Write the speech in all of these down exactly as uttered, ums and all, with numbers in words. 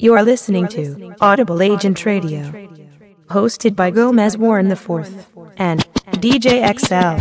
You are listening to Audible Agent Radio, hosted by Gomez Warren the fourth and D J X L.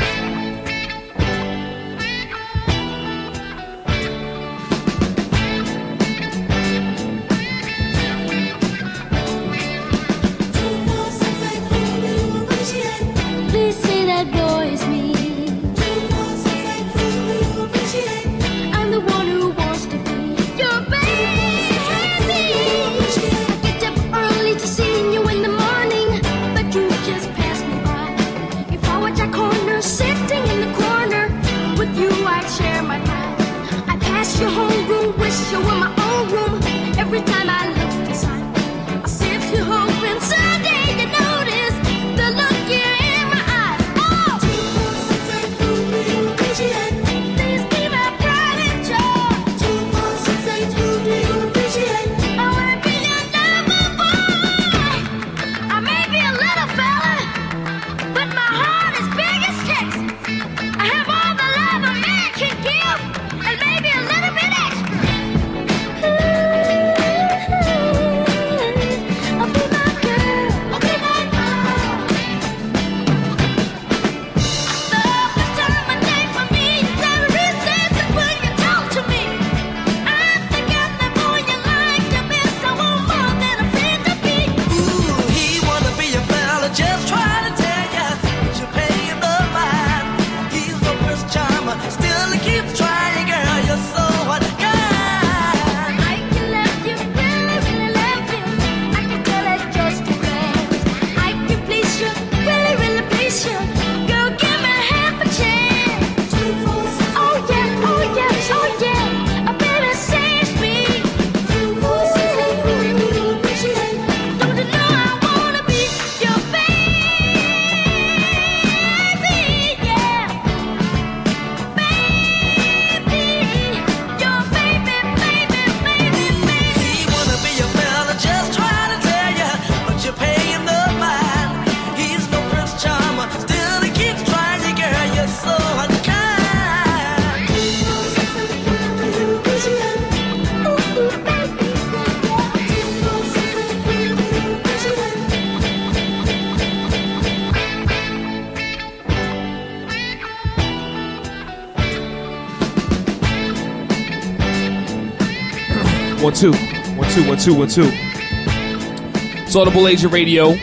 One, two. One, two, one, two, one, two. It's Audible Agent Radio.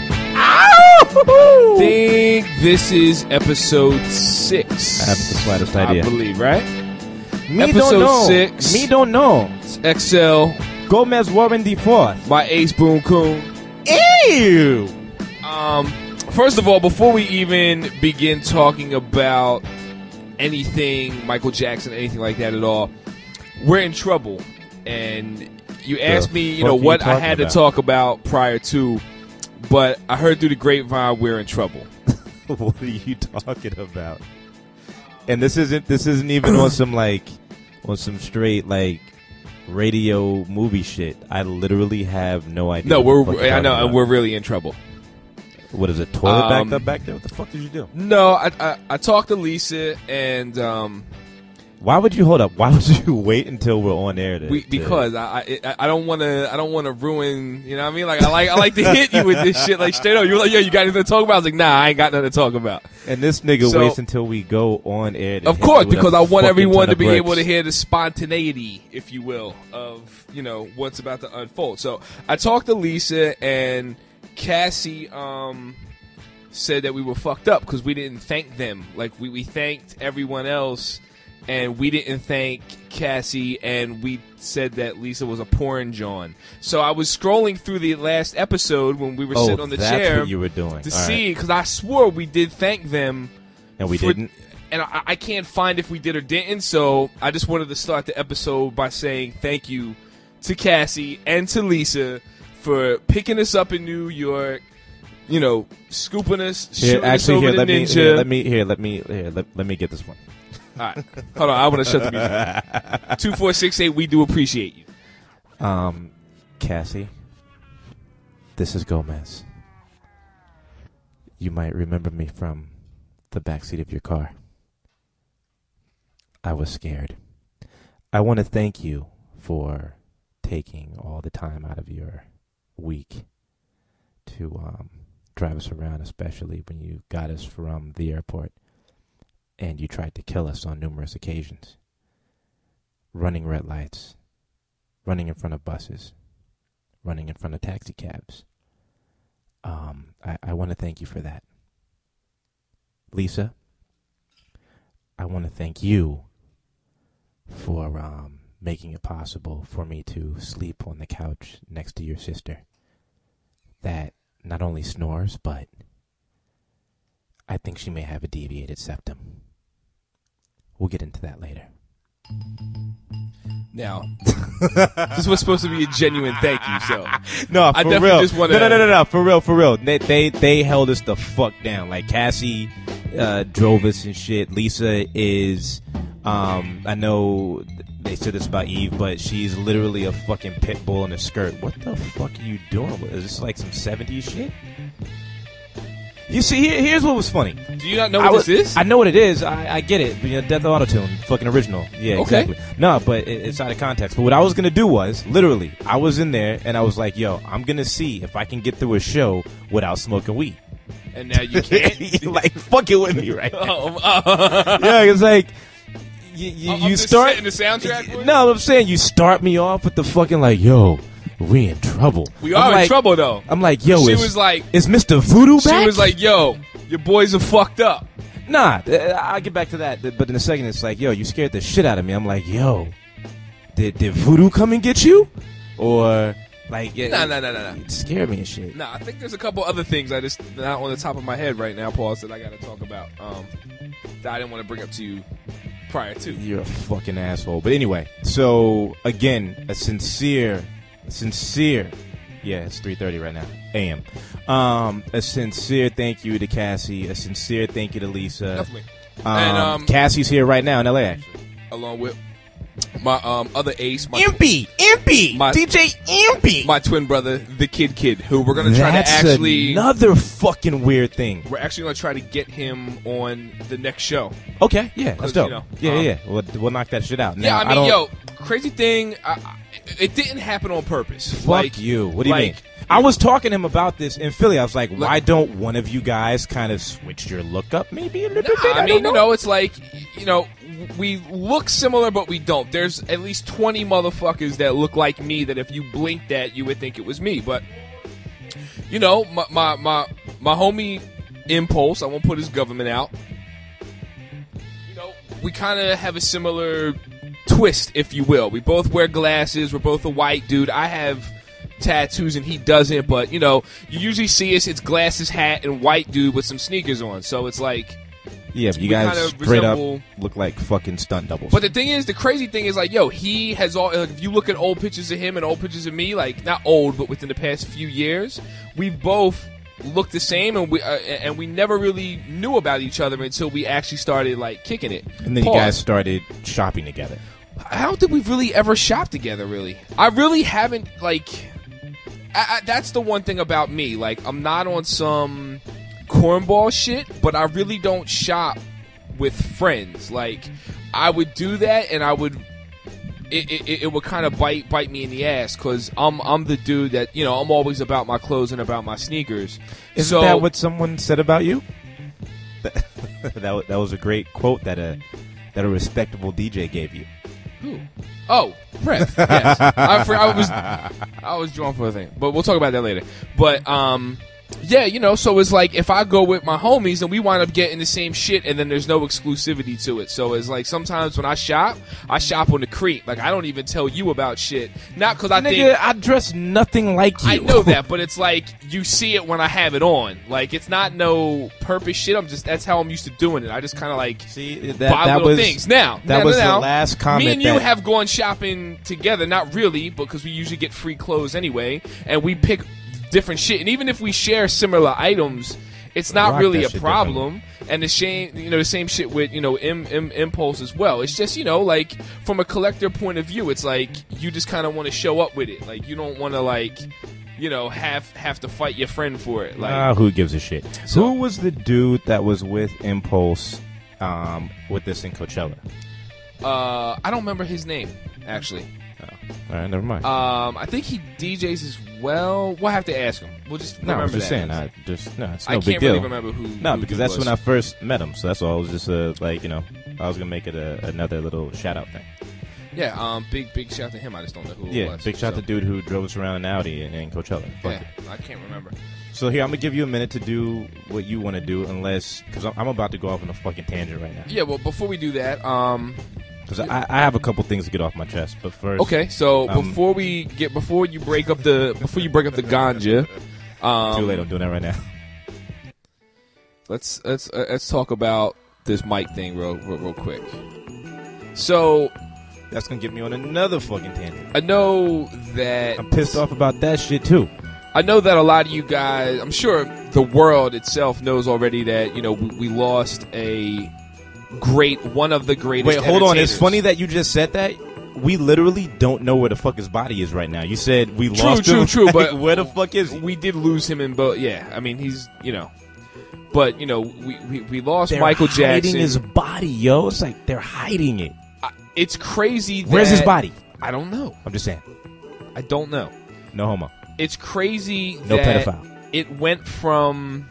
I think this is episode six. I haven't the slightest idea. I believe, right? Me episode don't know. six. Me don't know. It's X L. Gomez Warren the fourth. By Ace Boone Coon. Ew! Um, first of all, before we even begin talking about anything, Michael Jackson, anything like that at all, we're in trouble. And you asked me, you know, what I had to talk about prior to, but I heard through the grapevine we're in trouble. What are you talking about? And this isn't this isn't even on some like on some straight like radio movie shit. I literally have no idea. No, what we're I know, and we're really in trouble. What is it? Toilet um, backed up back there? What the fuck did you do? No, I I, I talked to Lisa and. Um, Why would you hold up? Why would you wait until we're on air? To, we, because to... I, I I don't want to I don't want to ruin, you know what I mean? Like I like I like to hit you with this shit like straight up. You're like, yo, you got anything to talk about? I was like, nah, I ain't got nothing to talk about. And this nigga so, waits until we go on air. To of course, because I want everyone to be bricks. able to hear the spontaneity, if you will, of you know what's about to unfold. So I talked to Lisa and Cassie. Um, said that we were fucked up because we didn't thank them. Like we we thanked everyone else. And we didn't thank Cassie, and we said that Lisa was a porn John. So I was scrolling through the last episode when we were oh, sitting on the that's chair what you were doing. to All see, because right. I swore we did thank them. And we for, didn't? And I, I can't find if we did or didn't, so I just wanted to start the episode by saying thank you to Cassie and to Lisa for picking us up in New York, you know, scooping us, here, shooting actually, us over here, the let ninja. Me, here, let me, here, let me, here, let, let me get this one. All right. Hold on. I want to shut the music. two four six eight, we do appreciate you. Um, Cassie, this is Gomez. You might remember me from the backseat of your car. I was scared. I want to thank you for taking all the time out of your week to um, drive us around, especially when you got us from the airport and you tried to kill us on numerous occasions. Running red lights, running in front of buses, running in front of taxi cabs. Um, I, I want to thank you for that. Lisa, I want to thank you for um, making it possible for me to sleep on the couch next to your sister that not only snores, but I think she may have a deviated septum. We'll get into that later. Now, this was supposed to be a genuine thank you, so no, for I definitely real. just want no, to. no, no, no, no, for real, for real. They, they, they held us the fuck down. Like Cassie uh, drove us and shit. Lisa is, um, I know they said this about Eve, but she's literally a fucking pit bull in a skirt. What the fuck are you doing? Is this like some seventies shit? You see, here, here's what was funny. Do you not know what was, this is? I know what it is. I, I get it. You know, Death of Autotune, fucking original. Yeah, Okay. exactly. No, but it, it's out of context. But what I was gonna do was, literally, I was in there and I was like, "Yo, I'm gonna see if I can get through a show without smoking weed." And now you can't. Like, fuck it with me right now. Oh, uh, Yeah, it's like you, you, I'm you just start setting the soundtrack for it? No, I'm saying you start me off with the fucking like, "Yo, we in trouble." We I'm are in like- trouble, though. I'm like, "Yo, She is, was like- is Mister Voodoo back?" She was like, "Yo, your boys are fucked up." Nah, uh, I'll get back to that. But in a second, it's like, yo, you scared the shit out of me. I'm like, yo, did did Voodoo come and get you? Or, like, yeah, Nah, nah, nah, nah, nah. it scared me and shit. Nah, I think there's a couple other things I just not on the top of my head right now, Paul, that I got to talk about. Um, that I didn't want to bring up to you prior to. You're a fucking asshole. But anyway, so, again, a sincere, sincere, yeah, it's three thirty right now, A M. Um, a sincere thank you to Cassie. A sincere thank you to Lisa. Definitely. Um, And, um, Cassie's here right now in L A, actually. Along with my um other ace, my Impy! Impy! My- D J Impy! my twin brother, the Kid Kid, who we're gonna try That's to actually another fucking weird thing. we're actually gonna try to get him on the next show. Okay, yeah, let's 'Cause, do you know, Yeah, um, yeah, we'll, we'll knock that shit out. Yeah, Now, I mean, don't, yo, crazy thing, I, I, it didn't happen on purpose. fuck like you. What do you like, mean? I was talking to him about this in Philly. I was like, why don't one of you guys kind of switch your look up maybe a little Nah, bit? I, I mean, don't know. you know, it's like, you know, we look similar, but we don't. There's at least twenty motherfuckers that look like me that if you blinked at, you would think it was me. But, you know, my my my, my homie Impulse, I won't put his government out. You know, we kind of have a similar twist, if you will. We both wear glasses. We're both a white dude. I have tattoos and he doesn't, but, you know, you usually see us, it's glasses, hat, and white dude with some sneakers on. So it's like... Yeah, but you we guys kinda straight resemble- up look like fucking stunt doubles. But the thing is, the crazy thing is, like, yo, he has all. Like, if you look at old pictures of him and old pictures of me, like, not old, but within the past few years, we've both looked the same, and we uh, and we never really knew about each other until we actually started like kicking it. and then Pause. you guys started shopping together. I don't think we've really ever shopped together. Really, I really haven't. Like, I, I, that's the one thing about me. Like, I'm not on some cornball shit, but I really don't shop with friends. Like, I would do that, and I would. It, it, it would kind of bite bite me in the ass because I'm I'm the dude that, you know, I'm always about my clothes and about my sneakers. Isn't so, that what someone said about you? That, that, wa- that was a great quote that a that a respectable D J gave you. Who? Oh, Rev. Yes, I, for, I was I was drawn for a thing, but we'll talk about that later. But um, yeah, you know, so it's like if I go with my homies and we wind up getting the same shit, and then there's no exclusivity to it. So it's like sometimes when I shop, I shop on the creep. Like, I don't even tell you about shit, not because I Nigga, think I dress nothing like you. I know that, but it's like you see it when I have it on. Like, it's not no purpose shit. I'm just that's how I'm used to doing it. I just kind of like See, that, buy that little was things. Now, that now, was now, the last comment. me and you that, have gone shopping together. Not really, because we usually get free clothes anyway, and we pick different shit. And even if we share similar items, it's not Rock really that a shit problem. And the same, you know, the same shit with, you know, M, M, Impulse as well. It's just, you know, like, from a collector point of view, it's like you just kind of want to show up with it. Like, you don't want to, like, you know, have have to fight your friend for it. Like, Ah, who gives a shit? So- Who was the dude that was with Impulse um, with this in Coachella? uh, I don't remember his name actually. All right, never mind. Um, I think he D Js as well. We'll have to ask him. We'll just no, remember I'm just that. saying. I just no, it's I no can't big deal. really remember who. No, who because he that's was. when I first met him. So that's all. It was just a like you know, I was gonna make it a, another little shout out thing. Yeah, um, big big shout to him. I just don't know who. Yeah, it was, big shout so. to the dude who drove us around in Audi in, in Coachella. Fuck Yeah, it. I can't remember. So here, I'm gonna give you a minute to do what you want to do, unless because I'm, I'm about to go off on a fucking tangent right now. Yeah, well, before we do that, um, because I, I have a couple things to get off my chest, but first, okay. So um, before we get before you break up the before you break up the ganja, um, too late. I'm doing that right now. Let's let's uh, let's talk about this mic thing real real, real quick. So That's gonna get me on another fucking tangent. I know that I'm pissed off about that shit too. I know that a lot of you guys, I'm sure the world itself knows already that, you know, we, we lost a great, one of the greatest. Wait, hold on. It's entertainers. funny that you just said that. We literally don't know where the fuck his body is right now. You said we True, lost true, him. true, Like, but where the fuck is he? We did lose him in both. Yeah, I mean, he's, you know. But, you know, we, we, we lost They're Michael hiding Jackson. his body, yo. It's like they're hiding it. I- It's crazy that. Where's his body? I don't know. I'm just saying. I don't know. No homo. It's crazy No that pedophile. it went from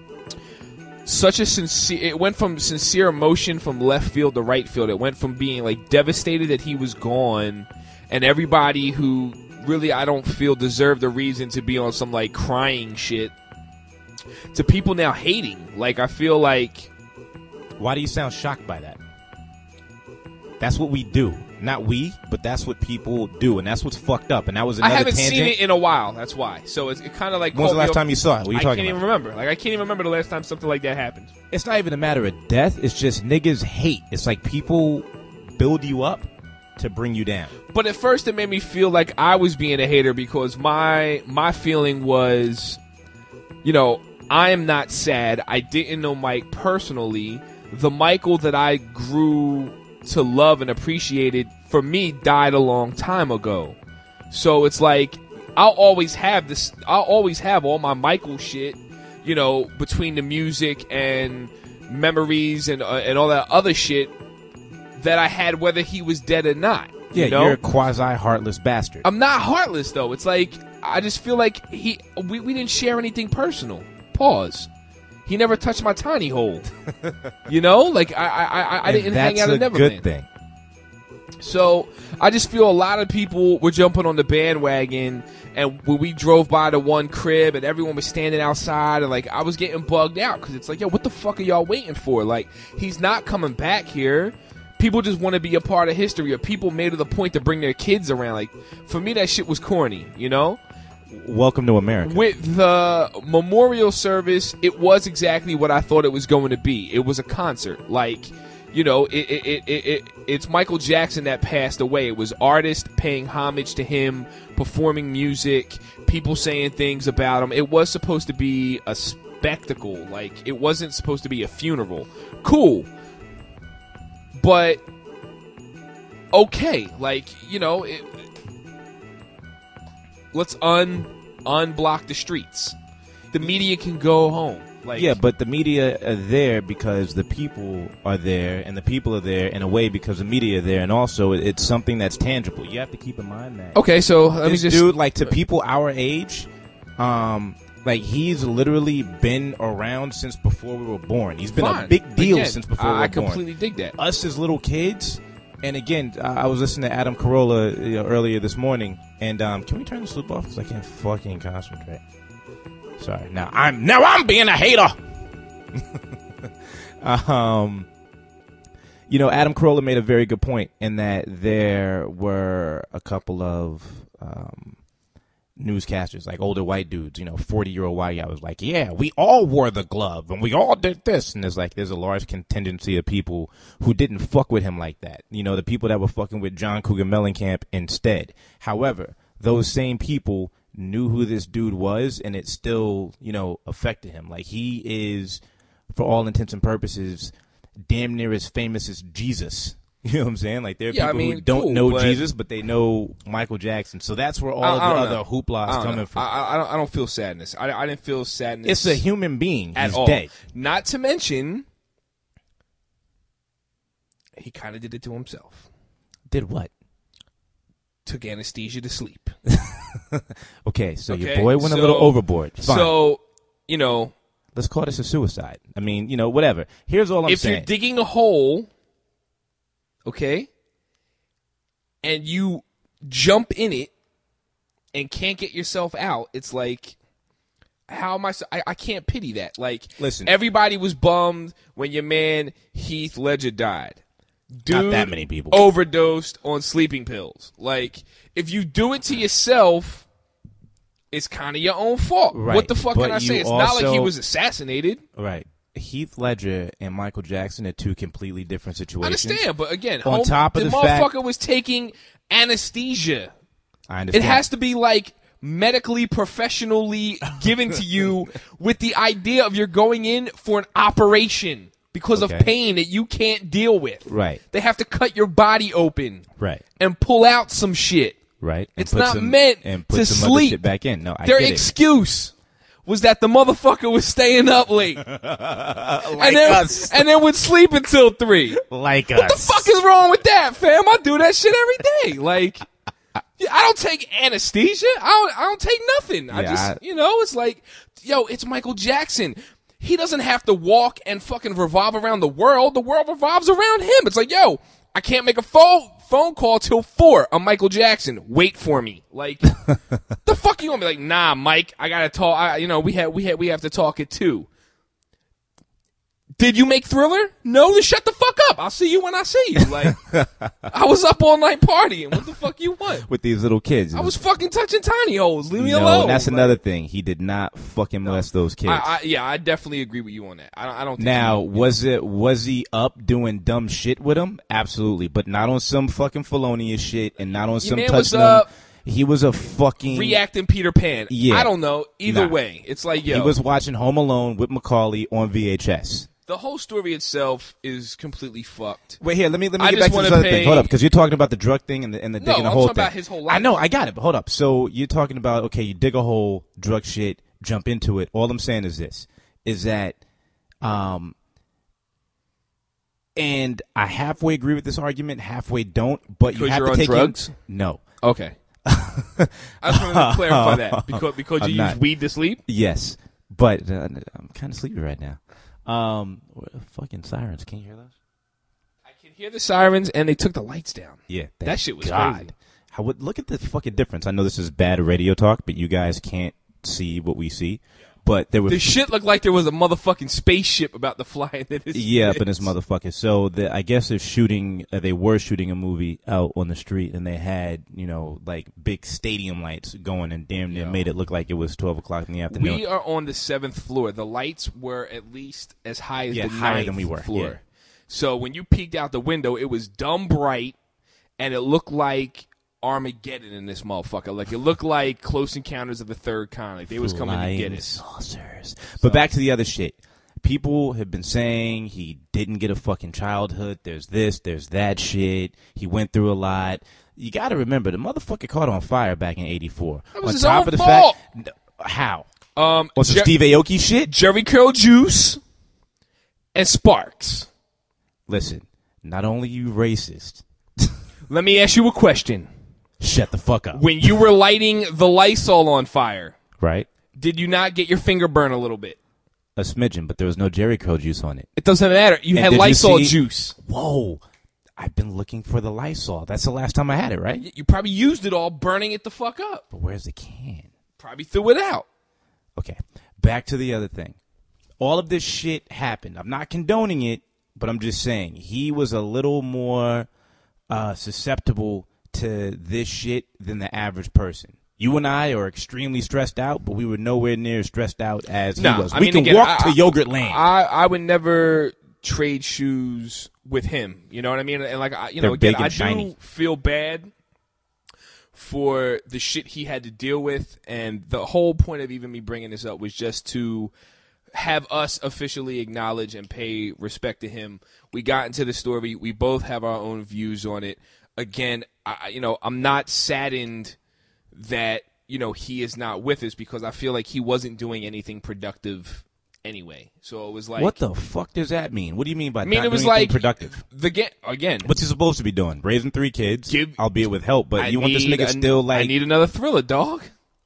such a sincere it went from sincere emotion from left field to right field. It went from being like devastated that he was gone, and everybody who really I don't feel deserved a reason to be on some like crying shit, to people now hating. Like I feel like Why do you sound shocked by that? That's what we do. Not we, but that's what people do, and that's what's fucked up. And that was I another haven't tangent. seen it in a while. That's why. So it's it kind of like When was caught the me last off- time you saw it? What are you I talking can't even about? remember. Like I can't even remember the last time something like that happened. It's not even a matter of death. It's just niggas hate. It's like people build you up to bring you down. But at first, it made me feel like I was being a hater because my my feeling was, you know, I am not sad. I didn't know Mike personally. The Michael that I grew to love and appreciated, for me, died a long time ago. So it's like I'll always have this. I'll always have all my Michael shit, you know, between the music and memories and uh, and all that other shit that I had, whether he was dead or not. Yeah, you know? you're a quasi-heartless bastard. I'm not heartless though. It's like I just feel like he we, we didn't share anything personal. Pause. He never touched my tiny hole. You know, like I I I, I And didn't hang out that's in a Neverland. good thing. So I just feel a lot of people were jumping on the bandwagon, and when we drove by the one crib and everyone was standing outside, and like I was getting bugged out because it's like, yo, what the fuck are y'all waiting for? Like he's not coming back here. People just want to be a part of history, or people made it a point to bring their kids around. Like for me, that shit was corny, you know. Welcome to America. With the memorial service, it was exactly what I thought it was going to be. It was a concert. Like, you know, it, it, it, it, it it's Michael Jackson that passed away. It was artists paying homage to him, performing music, people saying things about him. It was supposed to be a spectacle. Like, it wasn't supposed to be a funeral. Cool. But, okay. Like, you know, it, let's un unblock the streets. The media can go home. Like, Yeah, but the media are there because the people are there, and the people are there in a way because the media are there, and also it- it's something that's tangible. You have to keep in mind that. okay, so let me This just dude, like to people our age, um, like he's literally been around since before we were born. He's been Fine. a big deal Again, since before I, we were I born. completely dig that. Us as little kids, and again, I I was listening to Adam Carolla you know, earlier this morning, and um, can we turn this loop off? Because I can't fucking concentrate. Sorry. Now I'm now I'm being a hater. um, you know, Adam Carolla made a very good point in that there were a couple of um, newscasters, like older white dudes, you know, forty-year-old white guy was like, yeah, we all wore the glove and we all did this. And there's like, there's a large contingency of people who didn't fuck with him like that. You know, the people that were fucking with John Cougar Mellencamp instead. However, those same people knew who this dude was, and it still, you know, affected him. Like, he is, for all intents and purposes, damn near as famous as Jesus. You know what I'm saying? Like, there are Yeah, I people mean, who don't cool, know but- Jesus, but they know Michael Jackson. So that's where all I- of I the don't other know. hoopla I is don't coming know. from. I, I, don't, I don't feel sadness. I, I didn't feel sadness. It's a human being. at He's all. dead. Not to mention, he kind of did it to himself. Did what? took anesthesia to sleep. Okay, so Okay, your boy went so- a little overboard. Fine. So, you know, Let's call this a suicide. I mean, you know, whatever. Here's all I'm if saying. you're digging a hole, okay, and you jump in it and can't get yourself out, it's like, how am I, so- I? I can't pity that. Like, Listen. everybody was bummed when your man Heath Ledger died. Dude Not that many people. overdosed on sleeping pills. Like, if you do it to yourself, it's kind of your own fault. Right, What the fuck but can I say? you It's not like he also- was assassinated. Right. Heath Ledger and Michael Jackson are two completely different I situations. understand, but again, On home, top of the, the motherfucker fact- was taking anesthesia. I It understand. has to be like medically, professionally given to you with the idea of you're going in for an operation because of Okay. pain that you can't deal with. Right. They have to cut your body open Right. and pull out some shit. Right. And It's put not some- meant and put to some other sleep. shit back in. No, I Their get it. excuse was that the motherfucker was staying up late. Like and then, us. and then would sleep until three. Like What the us. fuck is wrong with that, fam? I do that shit every day. Like, I don't take anesthesia. I don't. I don't take nothing. I Yeah, just, I- you know, it's like, yo, it's Michael Jackson. He doesn't have to walk and fucking revolve around the world. The world revolves around him. It's like, yo, I can't make a phone phone call till four. I'm Michael Jackson. Wait for me. Like, the fuck you gonna be like? Nah, Mike. I gotta talk. I, you know, we have we have we have to talk at two. Did you make Thriller? No, then shut the fuck up. I'll see you when I see you. Like, I was up all night partying. What the fuck you want? With these little kids. I was fucking touching tiny holes. Leave me no, alone. that's Like, another thing. He did not fucking molest those kids. I, I, yeah, I definitely agree with you on that. I don't. I don't think Now, he- was it was he up doing dumb shit with him? Absolutely, but not on some fucking felonious shit, and not on some man was touching him. up He was a fucking. reacting Peter Pan. Yeah. I don't know. Either Nah. way, it's like, yo, He was watching Home Alone with Macaulay on V H S. the whole story itself is completely fucked. Wait here, let me let me I get just back to this wanna other pay- thing. Hold up, because you're talking about the drug thing and the and the No, digging the I'm whole talking thing. about his whole life. I know, I got it. But hold up. So you're talking about okay, you dig a hole, drug shit, jump into it. All I'm saying is this: is that, um, and I halfway agree with this argument, halfway don't. But you Because have you're to on take in- drugs? no. Okay. I just wanted to clarify that because because I'm you not. use weed to sleep. Yes, but uh, I'm kind of sleepy right now. Um, what the fucking sirens? Can you hear those? I can hear the sirens, and they took the lights down. Yeah, That thank shit was God. crazy. How would look at the fucking difference? I know this is bad radio talk, but you guys can't see what we see. But there was The shit looked like there was a motherfucking spaceship about to fly into this. yeah, up in this bitch. motherfucker. So the, I guess they're shooting. Uh, they were shooting a movie out on the street, and they had you know like big stadium lights going, and damn near Yo. made it look like it was twelve o'clock in the afternoon. We are on the seventh floor. The lights were at least as high as Yeah, the higher ninth than we were, floor. yeah. So when you peeked out the window, it was dumb bright, and it looked like Armageddon in this motherfucker. Like it looked like Close Encounters of the Third Kind. Like they was coming to get Flying us. saucers. But back to the other shit. People have been saying he didn't get a fucking childhood. There's this, there's that shit. He went through a lot. You got to remember, the motherfucker caught on fire back in eighty-four. That was on his top own of the fault. fact, how? Um, On some Jer- Steve Aoki shit? Jerry Curl Juice and Sparks. Listen, not only you racist, Let me ask you a question. shut the fuck up. When you were lighting the Lysol on fire, Right? did you not get your finger burned a little bit? A smidgen, but there was no Jerry Curl juice on it. It doesn't matter. You And had did you Lysol see- juice. Whoa. I've been looking for the Lysol. That's the last time I had it, right? You probably used it all, burning it the fuck up. But where's the can? Probably threw it out. Okay, back to the other thing. All of this shit happened. I'm not condoning it, but I'm just saying he was a little more uh, susceptible to this shit than the average person. You and I are extremely stressed out, but we were nowhere near as stressed out as he Nah, was. I we mean, can again, walk I- to Yogurt Land. I, I would never trade shoes with him. You know what I mean? And like, I, you know, They're again, big and I do shiny. feel bad for the shit he had to deal with, and the whole point of even me bringing this up was just to have us officially acknowledge and pay respect to him. We got into the story. We both have our own views on it. Again, I, you know, I'm not saddened that, you know, he is not with us because I feel like he wasn't doing anything productive anyway. So it was like, What the fuck does that mean? What do you mean by I mean, not it was doing anything like productive? the game again. What's he supposed to be doing? Raising three kids, Give- albeit with help. But I you want this need nigga a- still like? I need another thriller, dog.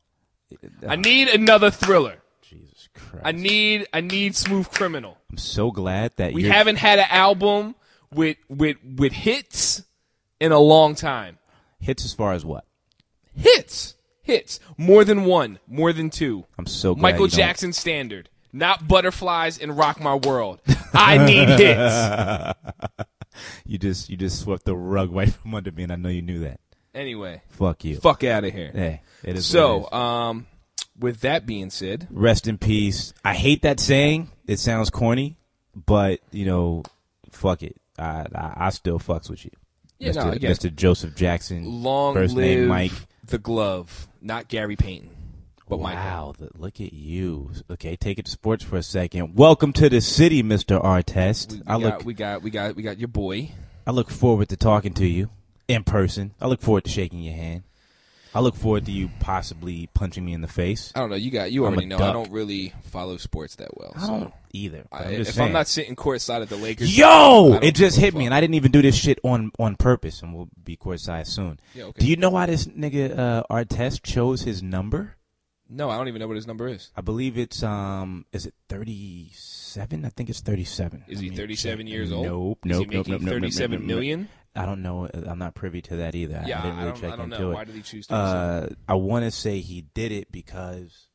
I need another thriller. Jesus Christ! I need I need Smooth Criminal. I'm so glad that We you're, haven't had an album with with with hits in a long time. hits as far as what? Hits, hits, more than one, more than two. I'm so glad Michael you don't- Jackson standard, not Butterflies and Rock My World. I need hits. You just you just swept the rug right from under me, and I know you knew that. Anyway, Fuck you. fuck out of here. Hey, it is. So, what it is. um, with that being said, Rest in peace. I hate that saying. It sounds corny, but you know, fuck it. I I, I still fucks with you. Yeah, Mister no, again, Mister Joseph Jackson. long first live name Mike. the glove, not Gary Payton, but Michael. Wow, the, look at you. Okay, take it to sports for a second. Welcome to the city, Mister Artest. We, we I got, look we got, we got, we got your boy. I look forward to talking to you in person. I look forward to shaking your hand. I look forward to you possibly punching me in the face. I don't know. You got, you I'm already a know. I duck. don't really follow sports that well. I so. don't either. but I, I'm just if saying. I'm not sitting courtside at the Lakers, Yo, I don't it just give a hit me, fuck. and I didn't even do this shit on on purpose, and we'll be courtside soon. Yeah, okay. Do you know why this nigga uh, Artest chose his number? No, I don't even know what his number is. I believe it's um, is it thirty-seven? I think it's thirty-seven. Is Let he me thirty-seven check. years old? Nope, Is nope, he nope, making nope, nope, nope, thirty-seven nope, million? nope. I don't know. I'm not privy to that either. Yeah, I didn't really I don't, check I don't into know. it. Why did he choose thirty-seven? Uh, I want to say he did it because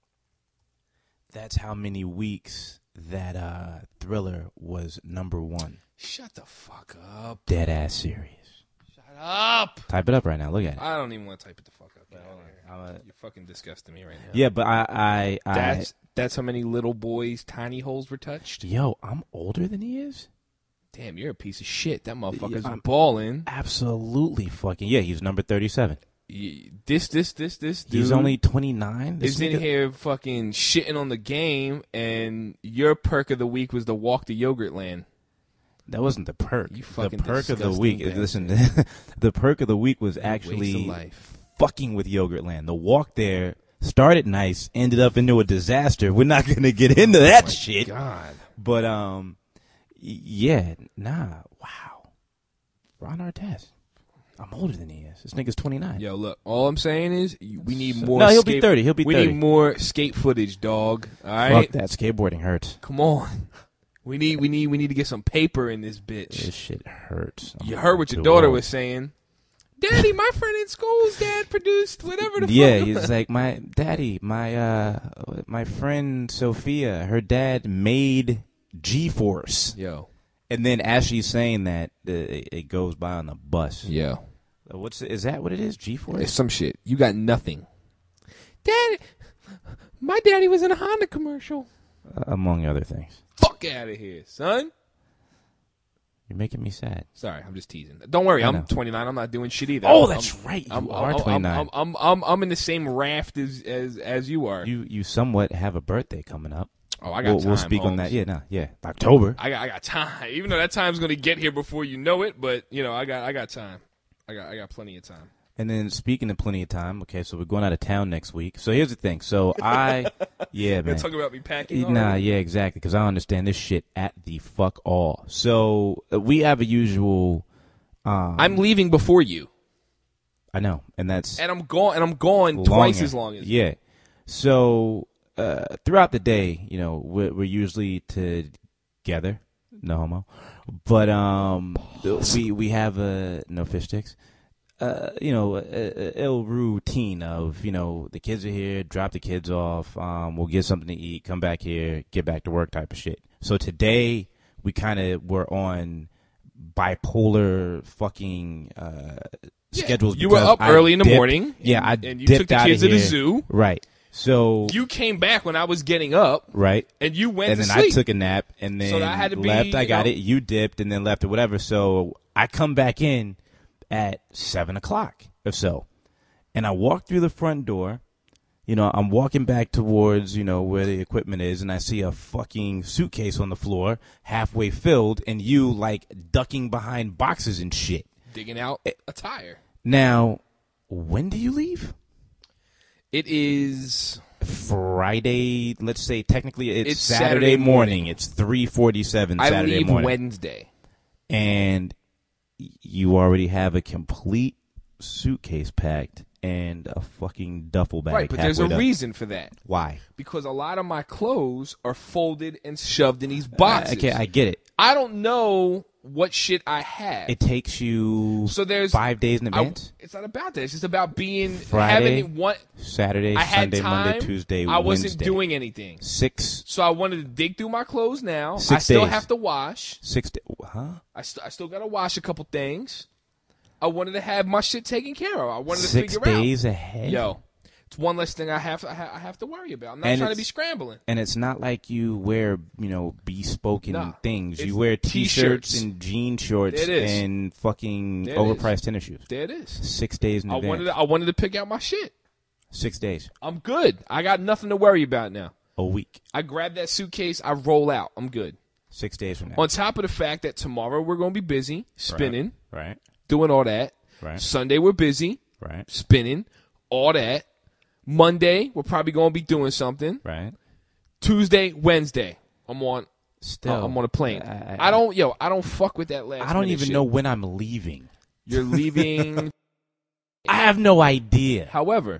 that's how many weeks that uh, Thriller was number one. Shut the fuck up. Dead ass serious. Shut up. Type it up right now. Look at it. I don't even want to type it the fuck up. Get out of here. I'm a- You're fucking disgusting me right now. yeah, but I, I, I That's that's how many little boys' tiny holes were touched. yo, I'm older than he is. Damn, you're a piece of shit. That motherfucker's I'm- balling. Absolutely fucking yeah. He's number thirty-seven. Y- This, this, this, this dude He's only twenty-nine. This is in nigga- here fucking shitting on the game, and your perk of the week was to walk to Yogurtland. That wasn't the perk. You the fucking perk of the disgusting week. bastard. Listen, the perk of the week was Waste of actually life. fucking with Yogurtland. The walk there started nice, ended up into a disaster. We're not gonna get into that Oh my shit. God. But um, y- yeah, nah, wow. Ron Artest. I'm older than he is. This nigga's twenty-nine. Yo, look. All I'm saying is you- we need more. No, he'll be skate- thirty. He'll be we thirty. need more skate footage, dog. All Fuck right, that. Skateboarding hurts. come on. We need, we need, we need to get some paper in this This bitch. shit hurts. You I'm heard what your too daughter old. was saying. Daddy, my friend in school's dad produced whatever the Yeah, fuck. he's like, my daddy, my uh, my friend Sophia, her dad made G-Force. Yo, And then as she's saying that, uh, it it goes by on the bus. yo, Uh, What's is that? What it is? it's G-Force? some shit. You got nothing. Daddy, my daddy was in a Honda commercial. Uh, among other things. Fuck out of here, son. You're making me sad. Sorry, I'm just teasing. Don't worry, I I'm know. twenty-nine. I'm not doing shit either. Oh, I'm- that's I'm- right. You I'm, are I'm, twenty-nine. I'm, I'm, I'm, I'm in the same raft as as, as you are. You you somewhat have a birthday coming up. oh, I got We'll, time. we'll speak on Holmes. that. Yeah, no, yeah. October. I got I got time. Even though that time's gonna get here before you know it, but you know I got I got time. I got I got plenty of time. And then speaking of plenty of time, okay, so we're going out of town next week. So here's the thing. So I, yeah, You're man. talking about me packing. Nah, already? yeah, exactly. Because I understand this shit at the fuck all. So uh, we have a usual. Um, I'm leaving before you, I know, and that's and I'm gone, and I'm gone longer. twice as long as you. Yeah. So uh, throughout the day, you know, we're, we're usually together. No homo. But um, we we have a no fish sticks. Uh, you know, a, a ill routine of, you know, the kids are here, drop the kids off, um, we'll get something to eat, come back here, get back to work type of shit. So today we kind of were on bipolar fucking uh, Yeah, schedules. you were because up I early in the dipped- morning. Yeah, I and you dipped took the outta kids to the here. zoo. Right. So You came back when I was getting up, right. and you went And to then sleep. I took a nap and then So that had to be, left. I you got know- it. You dipped and then left or whatever. So I come back in at seven o'clock or so, and I walk through the front door. You know, I'm walking back towards, you know, where the equipment is, and I see a fucking suitcase on the floor, halfway filled, and you, like, ducking behind boxes and shit. digging out a tire. Now, when do you leave? It is Friday. Let's say technically it's, It's Saturday, Saturday morning. morning. It's three forty-seven I Saturday leave morning. Wednesday. And you already have a complete suitcase packed and a fucking duffel bag. Right, but there's a halfway up. reason for that. Why? Because a lot of my clothes are folded and shoved in these boxes. I, I, I get it. I don't know what shit I have. It takes you so there's five days in I, advance. it's not about that. It's just about being Friday, having one. Saturday, I had Sunday, time. Monday, Tuesday, I wasn't Wednesday. doing anything. Six. So I wanted to dig through my clothes now. Six I still days. have to wash. Six. Da- huh? I, st- I still got to wash a couple things. I wanted to have my shit taken care of. I wanted to Six figure days out. ahead. Yo, it's one less thing I have to, I, ha- I have to worry about. I'm not And trying to it's- be scrambling. And it's not like you wear, you know, bespoken Nah, things. it's You wear t-shirts, t-shirts. and jean shorts There it is. and fucking There it overpriced is. tennis shoes. There it is. Six days in I advance. wanted to, I wanted to pick out my shit. Six days. I'm good. I got nothing to worry about now. A week. I grab that suitcase. I roll out. I'm good. Six days from now. On top of the fact that tomorrow we're going to be busy spinning, Right. doing all that. Right. Sunday we're busy Right. spinning, all that. Monday we're probably going to be doing something. Right. Tuesday, Wednesday, I'm on. Still, I'm on a plane. I, I, I don't, yo, I don't fuck with that last. I don't minute even shit. know when I'm leaving. You're leaving. I have no idea. However,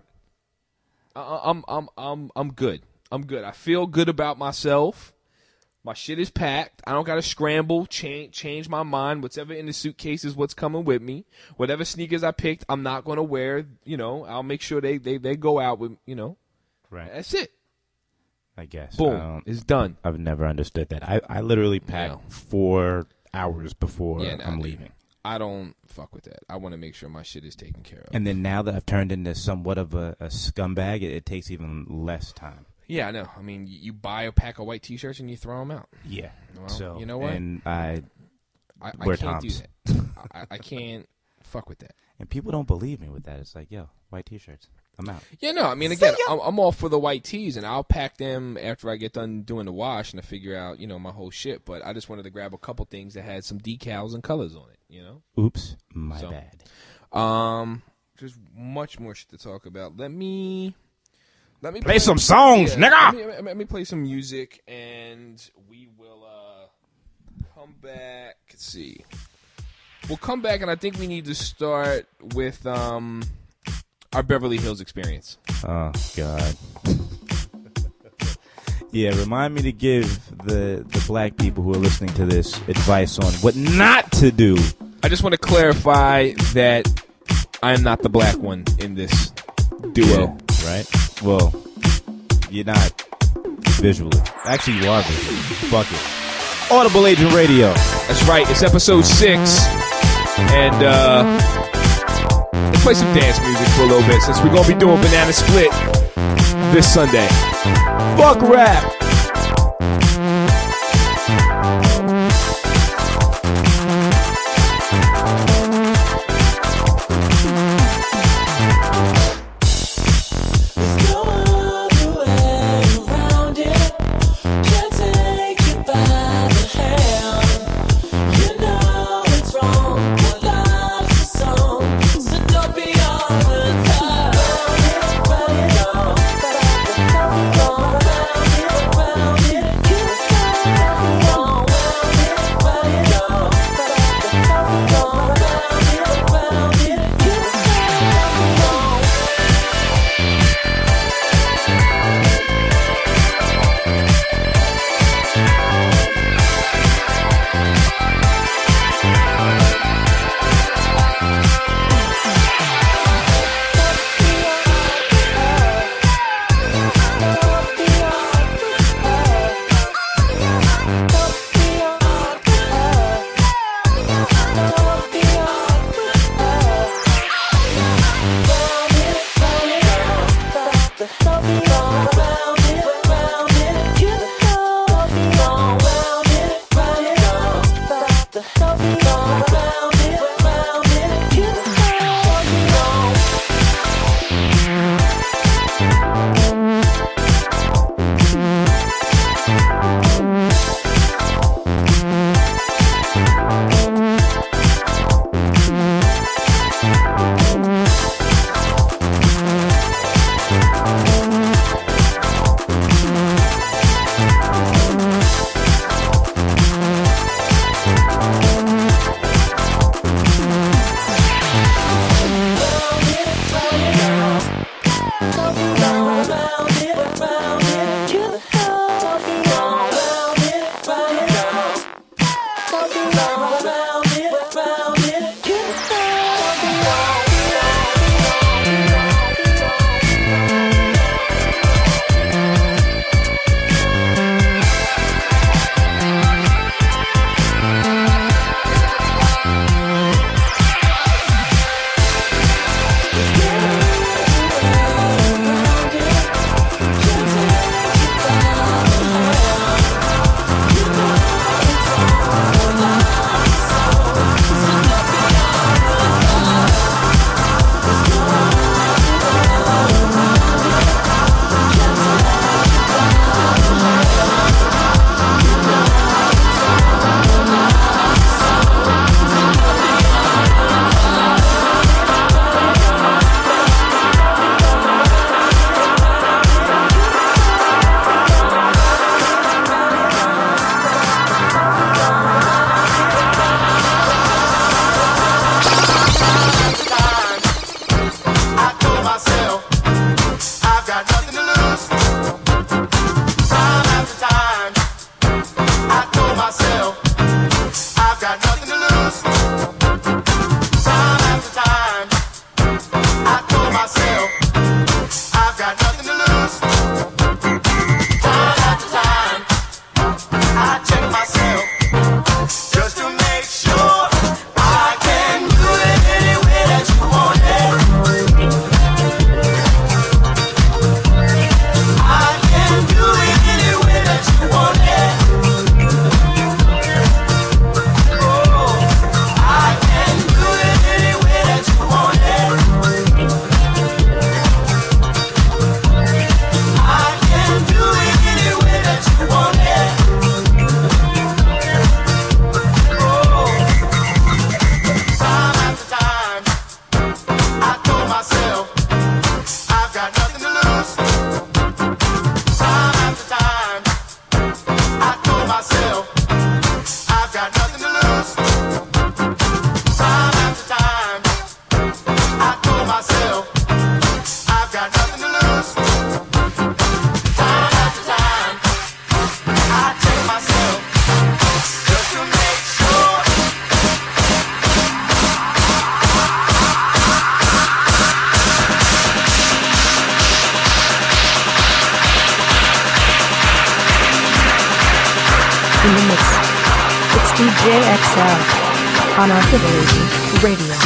I, I'm, I'm, I'm, I'm good. I'm good. I feel good about myself. My shit is packed. I don't got to scramble, change, change my mind. Whatever in the suitcase is what's coming with me. Whatever sneakers I picked, I'm not going to wear. You know, I'll make sure they, they, they go out with, you know. Right. That's it. I guess. Boom. I don't- It's done. I've never understood that. I, I literally packed Yeah. four hours before Yeah, nah, I'm dude. leaving. I don't fuck with that. I want to make sure my shit is taken care of. And then now that I've turned into somewhat of a, a scumbag, it, it takes even less time. Yeah, I know. I mean, you buy a pack of white T-shirts and you throw them out. Yeah. Well, so you know what? And I I, I wear can't Toms. do that. I, I can't fuck with that. and people don't believe me with that. It's like, yo, white T-shirts. I'm out. Yeah, no. I mean, again, I'm, I'm all for the white tees, and I'll pack them after I get done doing the wash and to figure out, you know, my whole shit. But I just wanted to grab a couple things that had some decals and colors on it. You know. Oops, my So. bad. Um, there's much more shit to talk about. Let me. Let me Play some songs, yeah, nigga! Let me, let me- let me play some music, and we will uh, come back. Let's see. We'll come back, and I think we need to start with um, our Beverly Hills experience. Oh God. Yeah, remind me to give the the black people who are listening to this advice on what not to do. I just want to clarify that I am not the black one in this duo. Yeah, right? Well, you're not visually. Actually, you are visually. Fuck it. Audible Agent Radio. That's right. It's episode six, and uh, let's play some dance music for a little bit since we're gonna be doing Banana Split this Sunday. Fuck rap. in the mix. It's D J X L on Archival Agent Radio.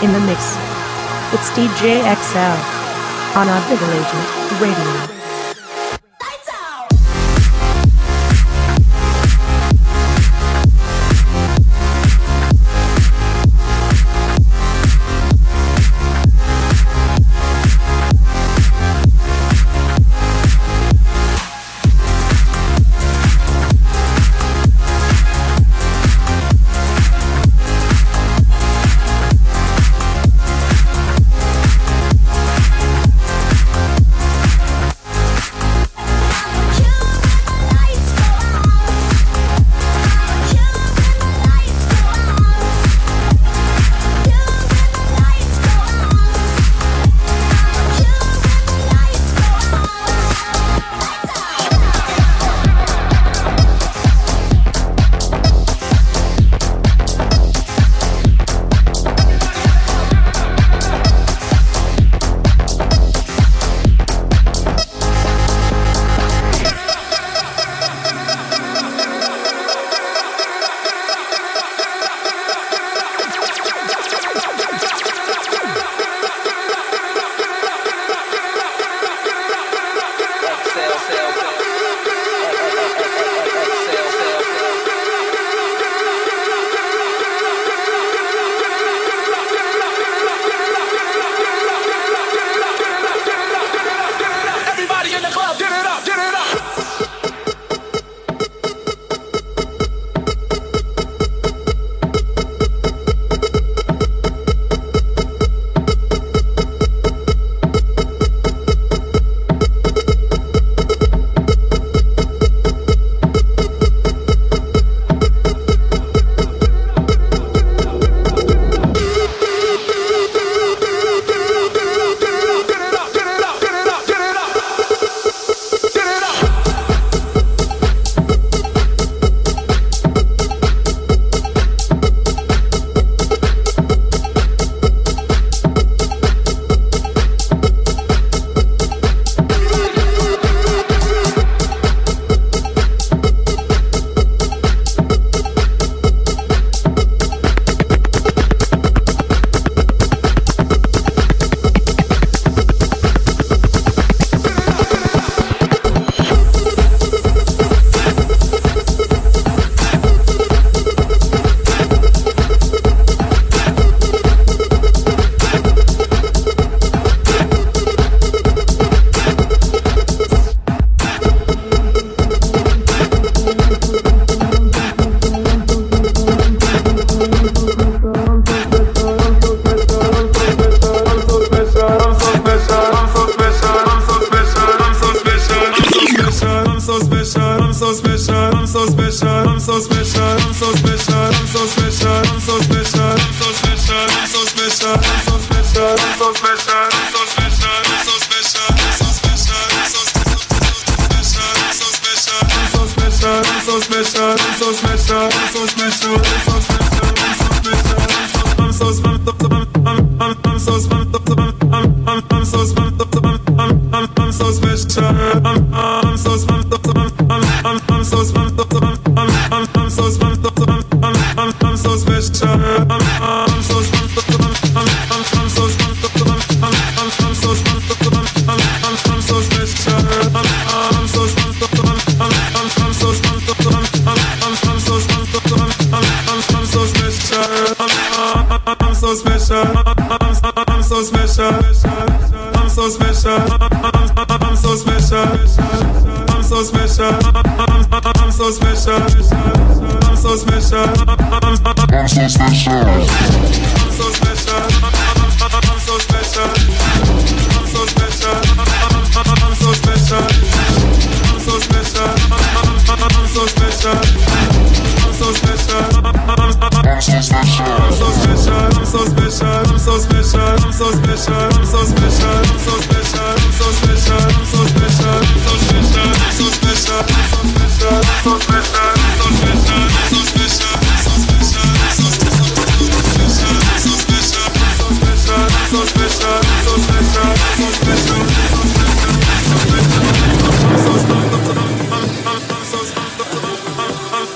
in the mix. It's D J X L on Audible Agent Radio.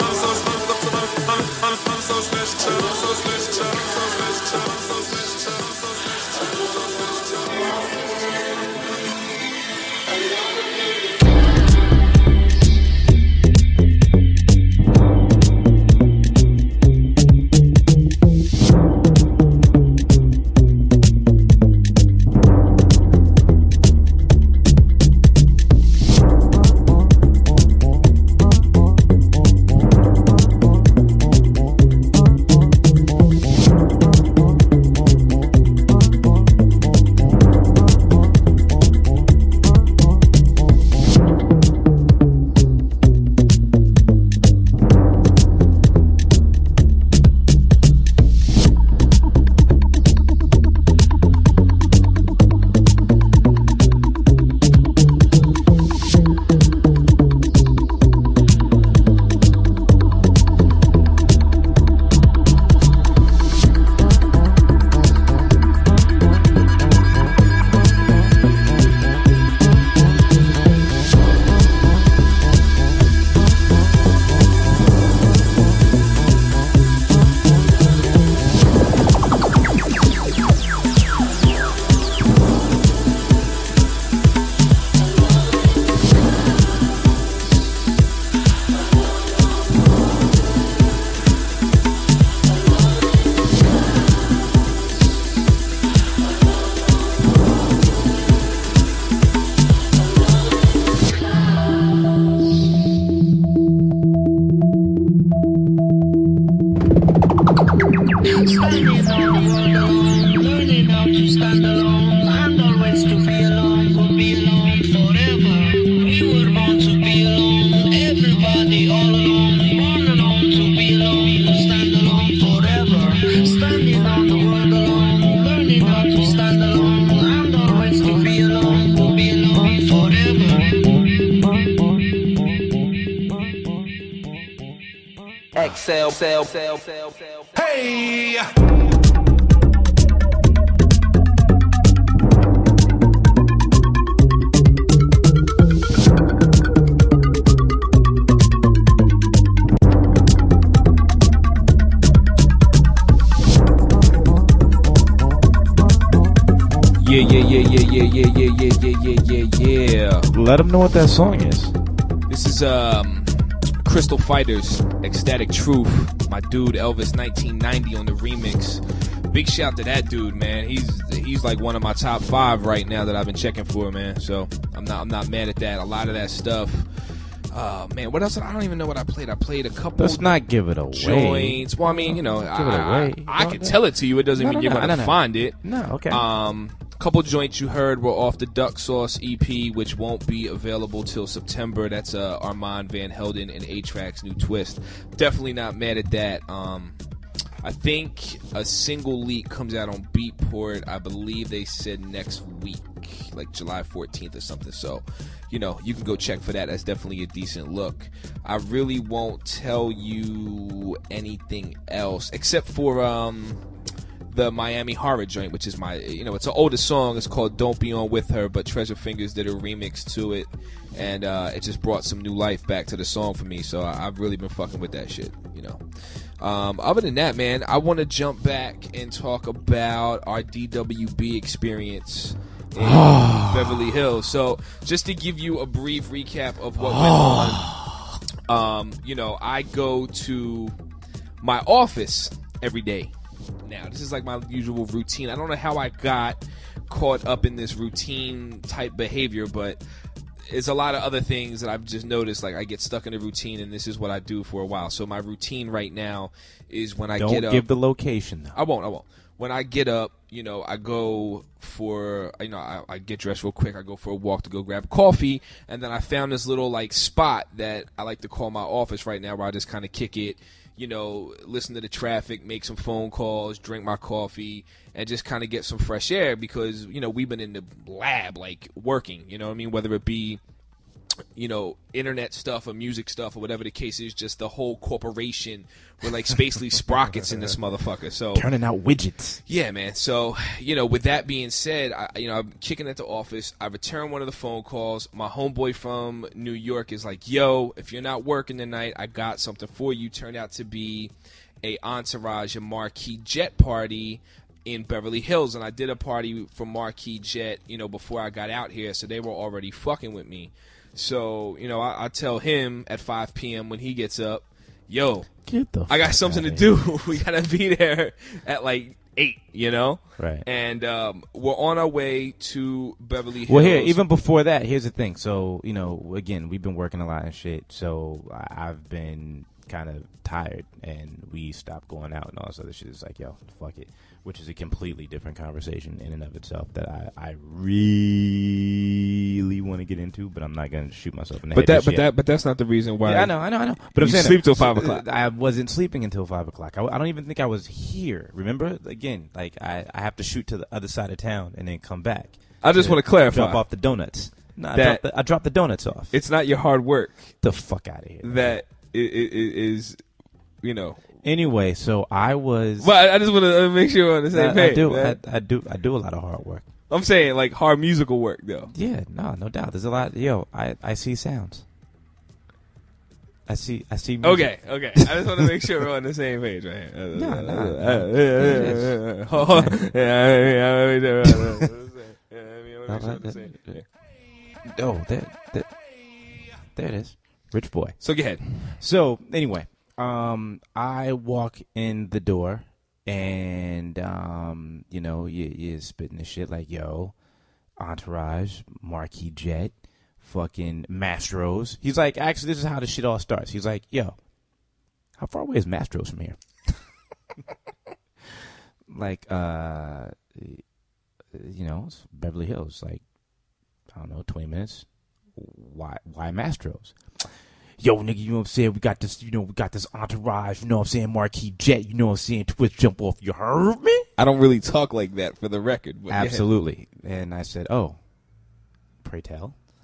So special, so special, so special, so special. X L, sell, sell, sell, sell. Hey! Yeah, yeah, yeah, yeah, yeah, yeah, yeah, yeah, yeah, yeah, yeah. Let them know what that song is. This is um, Crystal Fighters, Ecstatic Truth. My dude Elvis nineteen ninety on the remix. Big shout to that dude, man. He's he's like one of my top five right now that I've been checking for, man. So I'm not I'm not mad at that. A lot of that stuff. Uh, man, what else? I don't even know what I played. I played a couple. Let's not give it away. Joints. Well, I mean, you know, Give I, it away. I, I No, can no. tell it to you. It doesn't No, mean no, you're no, going no, to no. find it. No, okay. Um, couple joints you heard were off the Duck Sauce E P, which won't be available till September. That's uh, Armand Van Helden and A-Track's new twist. Definitely not mad at that. Um, I think a single leak comes out on Beatport. I believe they said next week, like July fourteenth or something. So, you know, you can go check for that. That's definitely a decent look. I really won't tell you anything else except for um, the Miami Horror joint, which is my, you know, it's an older song. It's called Don't Be On With Her, but Treasure Fingers did a remix to it, and uh, it just brought some new life back to the song for me. So I, I've really been fucking with that shit, you know. Um, other than that, man, I want to jump back and talk about our D W B experience in Beverly Hills. So just to give you a brief recap of what went on, um, you know, I go to my office every day now. This is like my usual routine. I don't know how I got caught up in this routine type behavior, but it's a lot of other things that I've just noticed. Like I get stuck in a routine, and this is what I do for a while. So my routine right now is when I Don't get up. give the location, though. I won't. I won't. When I get up, you know, I go for, you know, I, I get dressed real quick. I go for a walk to go grab coffee, and then I found this little like spot that I like to call my office right now, where I just kind of kick it. You know, listen to the traffic, make some phone calls, drink my coffee, and just kind of get some fresh air because, you know, we've been in the lab, like, working, you know what I mean? Whether it be, you know, internet stuff or music stuff or whatever the case is, just the whole corporation. We're like basically sprockets in this motherfucker. So Turning out widgets. yeah, man. So, you know, with that being said, I, you know, I'm kicking at the office. I return one of the phone calls. My homeboy from New York is like, yo, if you're not working tonight, I got something for you. Turned out to be a Entourage and Marquee Jet party in Beverly Hills. And I did a party for Marquee Jet, you know, before I got out here. So they were already fucking with me. So, you know, I, I tell him at five p.m. when he gets up, yo, Get the I got fuck something to outta do. We got to be there at like eight, you know? Right. And um, we're on our way to Beverly Hills. Well, here, even before that, here's the thing. So, you know, again, we've been working a lot and shit. So I- I've been kind of tired, and we stopped going out and all this other shit. It's like, yo, fuck it. Which is a completely different conversation in and of itself that I, I really want to get into, but I'm not going to shoot myself in the But head that, just but yet. that, but that's not the reason why. Yeah, I know, I know, I know. But I'm You saying sleep that- till five o'clock. I wasn't sleeping until five o'clock. I, I don't even think I was here. Remember, again, like I, I have to shoot to the other side of town and then come back. I just want to clarify. Drop off the donuts. No, I That- dropped the, I dropped the donuts off. It's not your hard work the fuck out of here. that i- i- i- is, you know. Anyway, so I was. But I- I just want to make sure we're on the same I, page. I do. I, man. I do. I do a lot of hard work. I'm saying like hard musical work though. Yeah, no, no doubt. There's a lot. Yo, I, I see sounds. I see. I see. Music. Okay, okay. I just want to make sure we're on the same page right here. No, no, no. Oh, there, there, there it is. Rich boy. So go ahead. So anyway, um, I walk in the door, and um, you know, you you're spitting the shit like, yo, Entourage, Marquee Jet, fucking Mastros. He's like, actually, this is how the shit all starts. He's like, yo, how far away is Mastros from here? Like, uh, you know, it's Beverly Hills, like, I don't know, twenty minutes. Why, why Mastros? Yo, nigga, you know what I'm saying? We got this, you know, we got this Entourage, you know what I'm saying? Marquee Jet, you know what I'm saying? Twist jump off, you heard me? I don't really talk like that for the record. But Absolutely. And I said, oh, pray tell.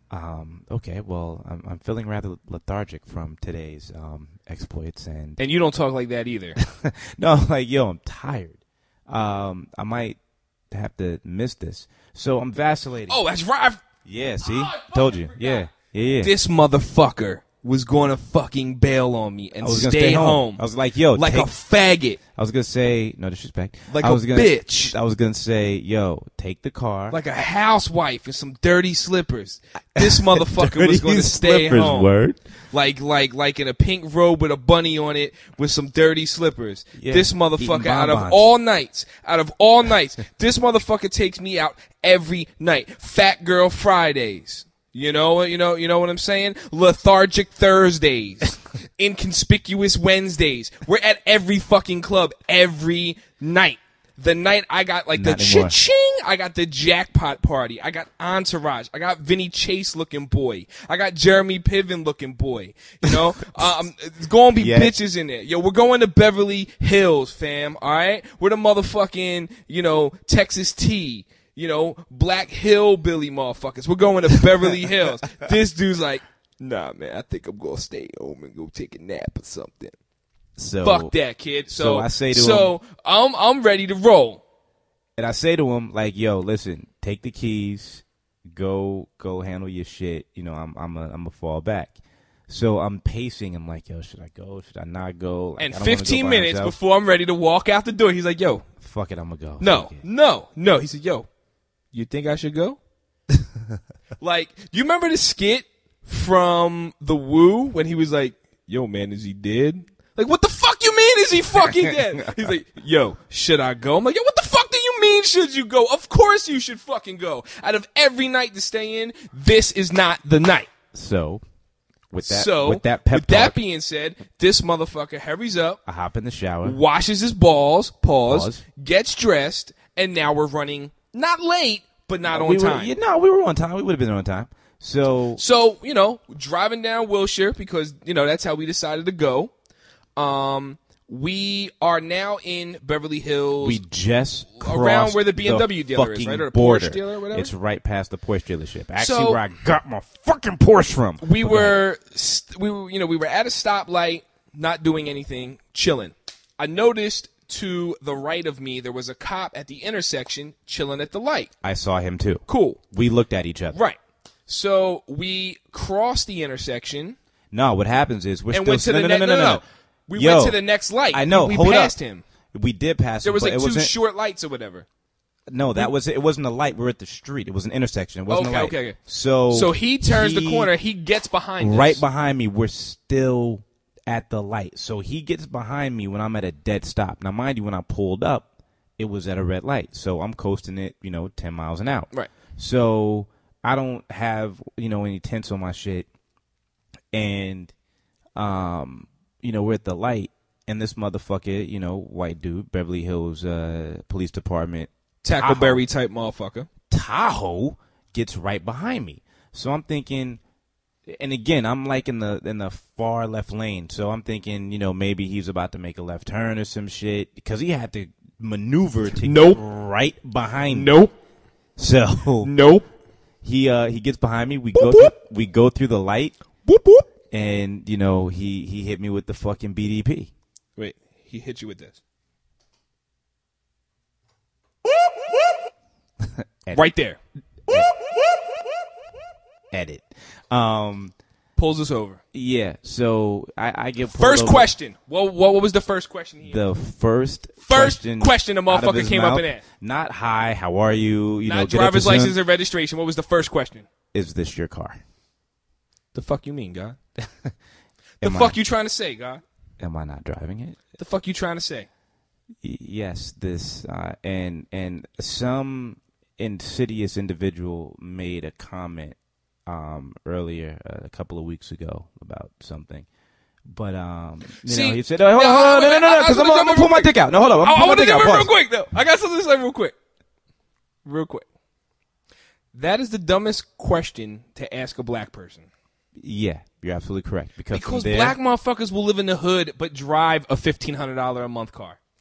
Um, okay, well, I'm, I'm feeling rather lethargic from today's um, exploits, and And you don't talk like that either. no, I'm like, yo, I'm tired. Um, I might have to miss this, so I'm vacillating. Oh, that's right. yeah, see, Oh, I told fucking you, forgot. yeah, yeah, yeah. This motherfucker was going to fucking bail on me and I was stay, gonna stay home. home. I was like, yo, like take, a faggot. I was gonna say, no disrespect, Like I a was gonna, bitch. I was gonna say, yo, take the car. Like a housewife in some dirty slippers. This motherfucker was going to Dirty stay slippers, home. Word. Like, like, like in a pink robe with a bunny on it with some dirty slippers. Yeah, This eating motherfucker, out of bonbons. all nights, out of all nights, this motherfucker takes me out every night. Fat Girl Fridays. You know, you know, you know what I'm saying? Lethargic Thursdays. Inconspicuous Wednesdays. We're at every fucking club every night. The night I got like Not the anymore. cha-ching, I got the jackpot party. I got Entourage. I got Vinny Chase looking boy. I got Jeremy Piven looking boy. You know, um, it's gonna be Yeah. bitches in there. Yo, we're going to Beverly Hills, fam. All right, we're the motherfucking, you know, Texas T. You know, Black Hillbilly motherfuckers. We're going to Beverly Hills. This dude's like, nah, man, I think I'm gonna stay home and go take a nap or something. So Fuck that, kid. So, so I say to so I'm I'm ready to roll. And I say to him, like, yo, listen, take the keys, go go handle your shit. You know, I'm I'm a I'm a fall back. So I'm pacing. I'm like, yo, should I go? Should I not go? Like, And I don't wanna go fifteen by minutes myself. before I'm ready to walk out the door, he's like, yo, Fuck it, I'm gonna go. no, Fuck it. no, no. He said, yo, you think I should go? Like, do you remember the skit from The Woo when he was like, yo, man, is he dead? Like, what the fuck you mean is he fucking dead? He's like, yo, should I go? I'm like, yo, what the fuck do you mean should you go? Of course you should fucking go. Out of every night to stay in, this is not the night. So with that so, with that pep with that talk, being said, this motherfucker hurries up, I hop in the shower. washes his balls, pause, Pause. gets dressed, and now we're running not late, but not on we were, time. yeah, no, we were on time. We would have been on time. So So, you know, driving down Wilshire because, you know, that's how we decided to go. Um, we are now in Beverly Hills. we just Around crossed where the B M W the dealer is, fucking right? Or the Porsche border. dealer or whatever? It's right past the Porsche dealership. Actually, So- where I got my fucking Porsche from. we But go ahead. were, st- we were, you know, we were at a stoplight, not doing anything, chilling. I noticed to the right of me there was a cop at the intersection chilling at the light. I saw him too. Cool. We looked at each other. Right. So we crossed the intersection No, what happens is we're and still went to no, the no, next. no, no, no. We Yo, went to the next light. I know. We, we hold passed up. him. We did pass There him. was but like it two wasn't, short lights or whatever. No, that was it. Wasn't a light. We were at the street. It was an intersection. It wasn't Okay, a light. okay, okay. So So he turns the he- corner. He gets behind us. right behind me. We're still at the light. So he gets behind me when I'm at a dead stop. Now, mind you, when I pulled up, it was at a red light. So I'm coasting it, you know, ten miles an hour. Right. So I don't have, you know, any tints on my shit. And, um, you know, we're at the light. And this motherfucker, you know, white dude, Beverly Hills uh, Police Department, Tackleberry type motherfucker. Tahoe, gets right behind me. So I'm thinking, and again, I'm like in the in the far left lane. So I'm thinking, you know, maybe he's about to make a left turn or some shit because he had to maneuver to Nope. get right behind me. Nope. So Nope. he uh, he gets behind me. We go through, we go through the light, Boop boop. and you know he he hit me with the fucking B D P. Wait, he hit you with this. Edit. Right there. Edit. Um. Pulls us over. Yeah. So I, I get pulled First over. question. What, what what was the first question he The first First question, question the out of motherfucker his came up mouth, and asked. Not hi, how are you? You know, Not good driver's afternoon. license and registration. What was the first question? Is this your car? The fuck you mean, God? The Am fuck I, you trying to say, God? Am I not driving it? The fuck you trying to say? Y- yes. This uh, and and some insidious individual made a comment um, earlier uh, a couple of weeks ago about something. But um, you See, know, he said, oh, hold no, on, no, wait, no, wait, no, I- I no, because was I'm, gonna I'm gonna jump in pull my real dick out. No, hold on, I'm I, gonna I pull my want to dick do out. it real Pause. quick, though. I got something to say real quick. Real quick. That is the dumbest question to ask a black person. Yeah, you're absolutely correct. Because, Because from there, black motherfuckers will live in the hood but drive a fifteen hundred dollars a month car.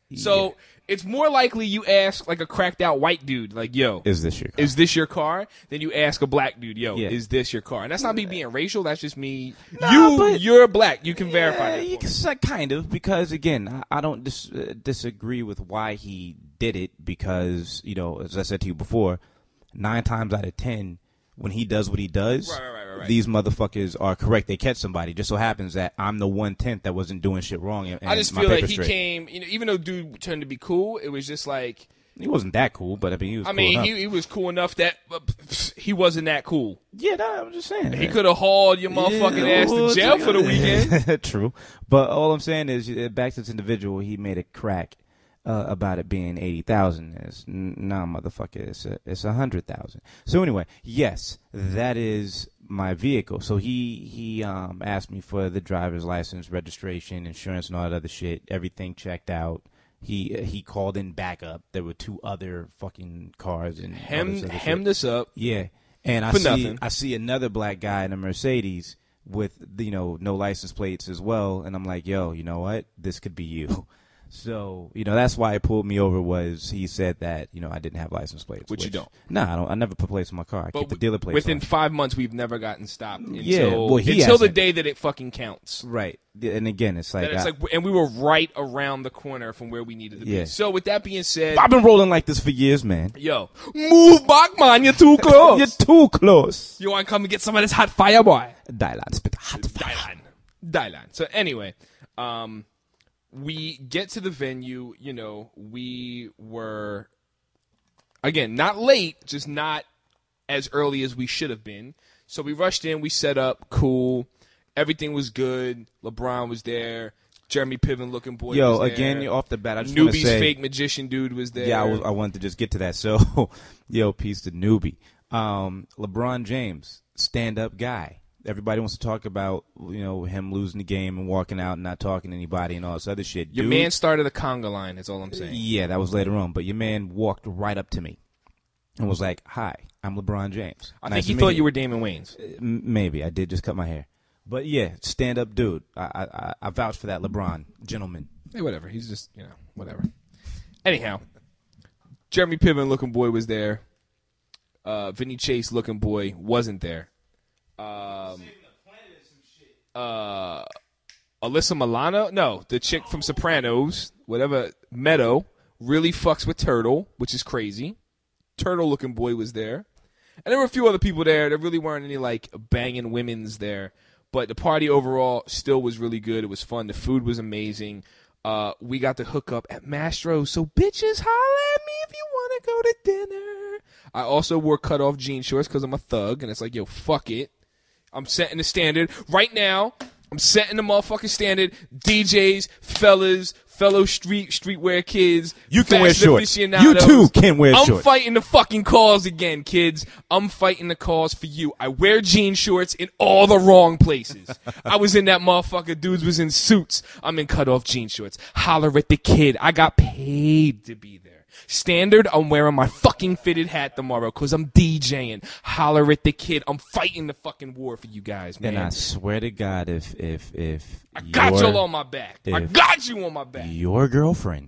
So Yeah. it's more likely you ask like a cracked out white dude, like, yo, Is this your car? is this your car? Then you ask a black dude, yo, Yeah. is this your car? And that's not me being racial. That's just me. Nah, you, but- you're black. You can verify Yeah, that. you for me. can, like, kind of, because again, I, I don't dis- uh, disagree with why he did it, because, you know, as I said to you before, nine times out of ten, when he does what he does, Right, right, right, right, right. these motherfuckers are correct. They catch somebody. Just so happens that I'm the one tenth that wasn't doing shit wrong. And, I just my feel like paper's he straight. came, you know, even though dude turned to be cool, it was just like, He wasn't that cool, but I mean, he was I cool mean, enough. he, he was cool enough that uh, he wasn't that cool. Yeah, no, I'm just saying. He could have hauled your motherfucking ass to jail for the weekend. True. But all I'm saying is, uh, back to this individual, he made a crack uh, about it being eighty thousand. It's n- nah, motherfucker, it's a, it's a hundred thousand. So anyway, yes, that is my vehicle. So he he um asked me for the driver's license, registration, insurance, and all that other shit. Everything checked out. He uh, he called in backup. There were two other fucking cars and all Hem, this other hem shit. this up. Yeah, and I For see nothing. I see another black guy in a Mercedes with, you know, no license plates as well, and I'm like, yo, you know what? This could be you. So, you know, that's why it pulled me over, was he said that, you know, I didn't have license plates. Which you don't. Nah, I don't. I never put plates on my car. I keep the But dealer plates within on. five months, we've never gotten stopped until, Yeah, well, he until the hasn't. day that it fucking counts. Right. And again, it's like, That it's I, like, and we were right around the corner from where we needed to Yeah. be. So with that being said, I've been rolling like this for years, man. yo, move back, man. You're too close. You're too close. You want to come and get some of this hot fire, boy? Dylan, spit hot fire. Dylan. Dylan. So anyway, um, we get to the venue, you know, we were, again, not late, just not as early as we should have been. So we rushed in, we set up, cool. Everything was good. LeBron was there. Jeremy Piven looking boy Yo, was there. again, off the bat, I just want to Newbie's say, fake magician dude was there. yeah, I, was, I wanted to just get to that. So, yo, peace to Newbie. Um, LeBron James, stand-up guy. Everybody wants to talk about, you know, him losing the game and walking out and not talking to anybody and all this other shit. Your Dude, man started a conga line, that's all I'm saying. yeah, that was later on. But your man walked right up to me and was like, "Hi, I'm LeBron James." I Nice think he to thought meet you were Damon Wayans. M- Maybe. I did just cut my hair. But, yeah, stand-up dude. I, I, I- I vouch for that LeBron gentleman. Hey, whatever. He's just, you know, whatever. Anyhow, Jeremy Piven looking boy was there. Uh, Vinny Chase looking boy wasn't there. Um, uh, Alyssa Milano, no, the chick from Sopranos, whatever, Meadow, really fucks with Turtle, which is crazy. Turtle looking boy was there. And there were a few other people there. There really weren't any, like, banging women's there. But the party overall still was really good. It was fun. The food was amazing. Uh, we got to hook up at Mastro's. So, bitches, holla at me if you want to go to dinner. I also wore cut-off jean shorts because I'm a thug. And it's like, yo, fuck it. I'm setting the standard. Right now, I'm setting the motherfucking standard. D Js, fellas, fellow street streetwear kids. You can wear fashion shorts. You aficionados. too can wear I'm shorts. fighting the fucking cause again, kids. I'm fighting the cause for you. I wear jean shorts in all the wrong places. I was in that motherfucker. Dudes was in suits. I'm in cut-off jean shorts. Holler at the kid. I got paid to be there. Standard, I'm wearing my fucking fitted hat tomorrow because I'm DJing. Holler at the kid. I'm fighting the fucking war for you guys, man. And I swear to God, if if if I got your, y'all on my back. I if got you on my back. your girlfriend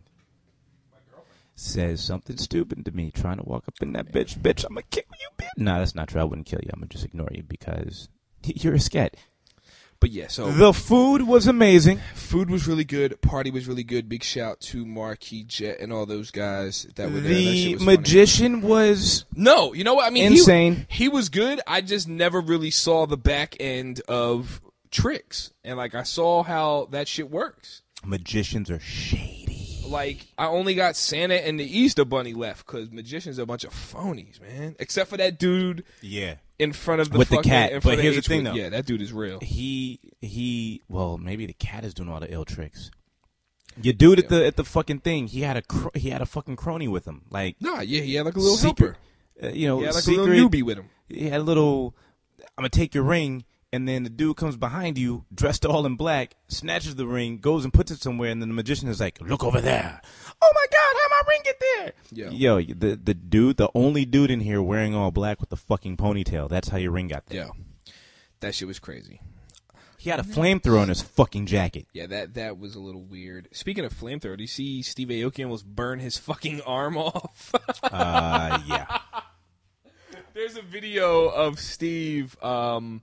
says something stupid to me, trying to walk up in that bitch, bitch, I'm gonna kill you, bitch. No, that's not true. I wouldn't kill you. I'm gonna just ignore you because you're a scat. But yeah, so The food was amazing. food was really good. Party was really good. Big shout to Marquis Jet and all those guys that were there. That The shit was funny. magician was No, you know what? I mean, Insane. He, he was good. I just never really saw the back end of tricks. And, like, I saw how that shit works. magicians are shady. Like, I only got Santa and the Easter Bunny left because magicians are a bunch of phonies, man. Except for that dude Yeah. in front of the With the fucking, cat. in front But of here's the H- thing, though. Yeah, that dude is real. He he. Well, maybe the cat is doing all the ill tricks. Your dude at the at the fucking thing, he had a cr- he had a fucking crony with him, like Nah, yeah, he had like a little secret, helper. uh, you know, He had like secret. a little newbie with him. He had a little. I'm gonna take your ring, and then the dude comes behind you, dressed all in black, snatches the ring, goes and puts it somewhere, and then the magician is like, "Look over there! Oh my God, how my ring get there?" Yeah. Yo, the the dude, the only dude in here wearing all black with the fucking ponytail. That's how your ring got there. Yeah. That shit was crazy. He had a flamethrower in his fucking jacket. Yeah, that that was a little weird. Speaking of flamethrower, do you see Steve Aoki almost burn his fucking arm off? uh, yeah. There's a video of Steve um,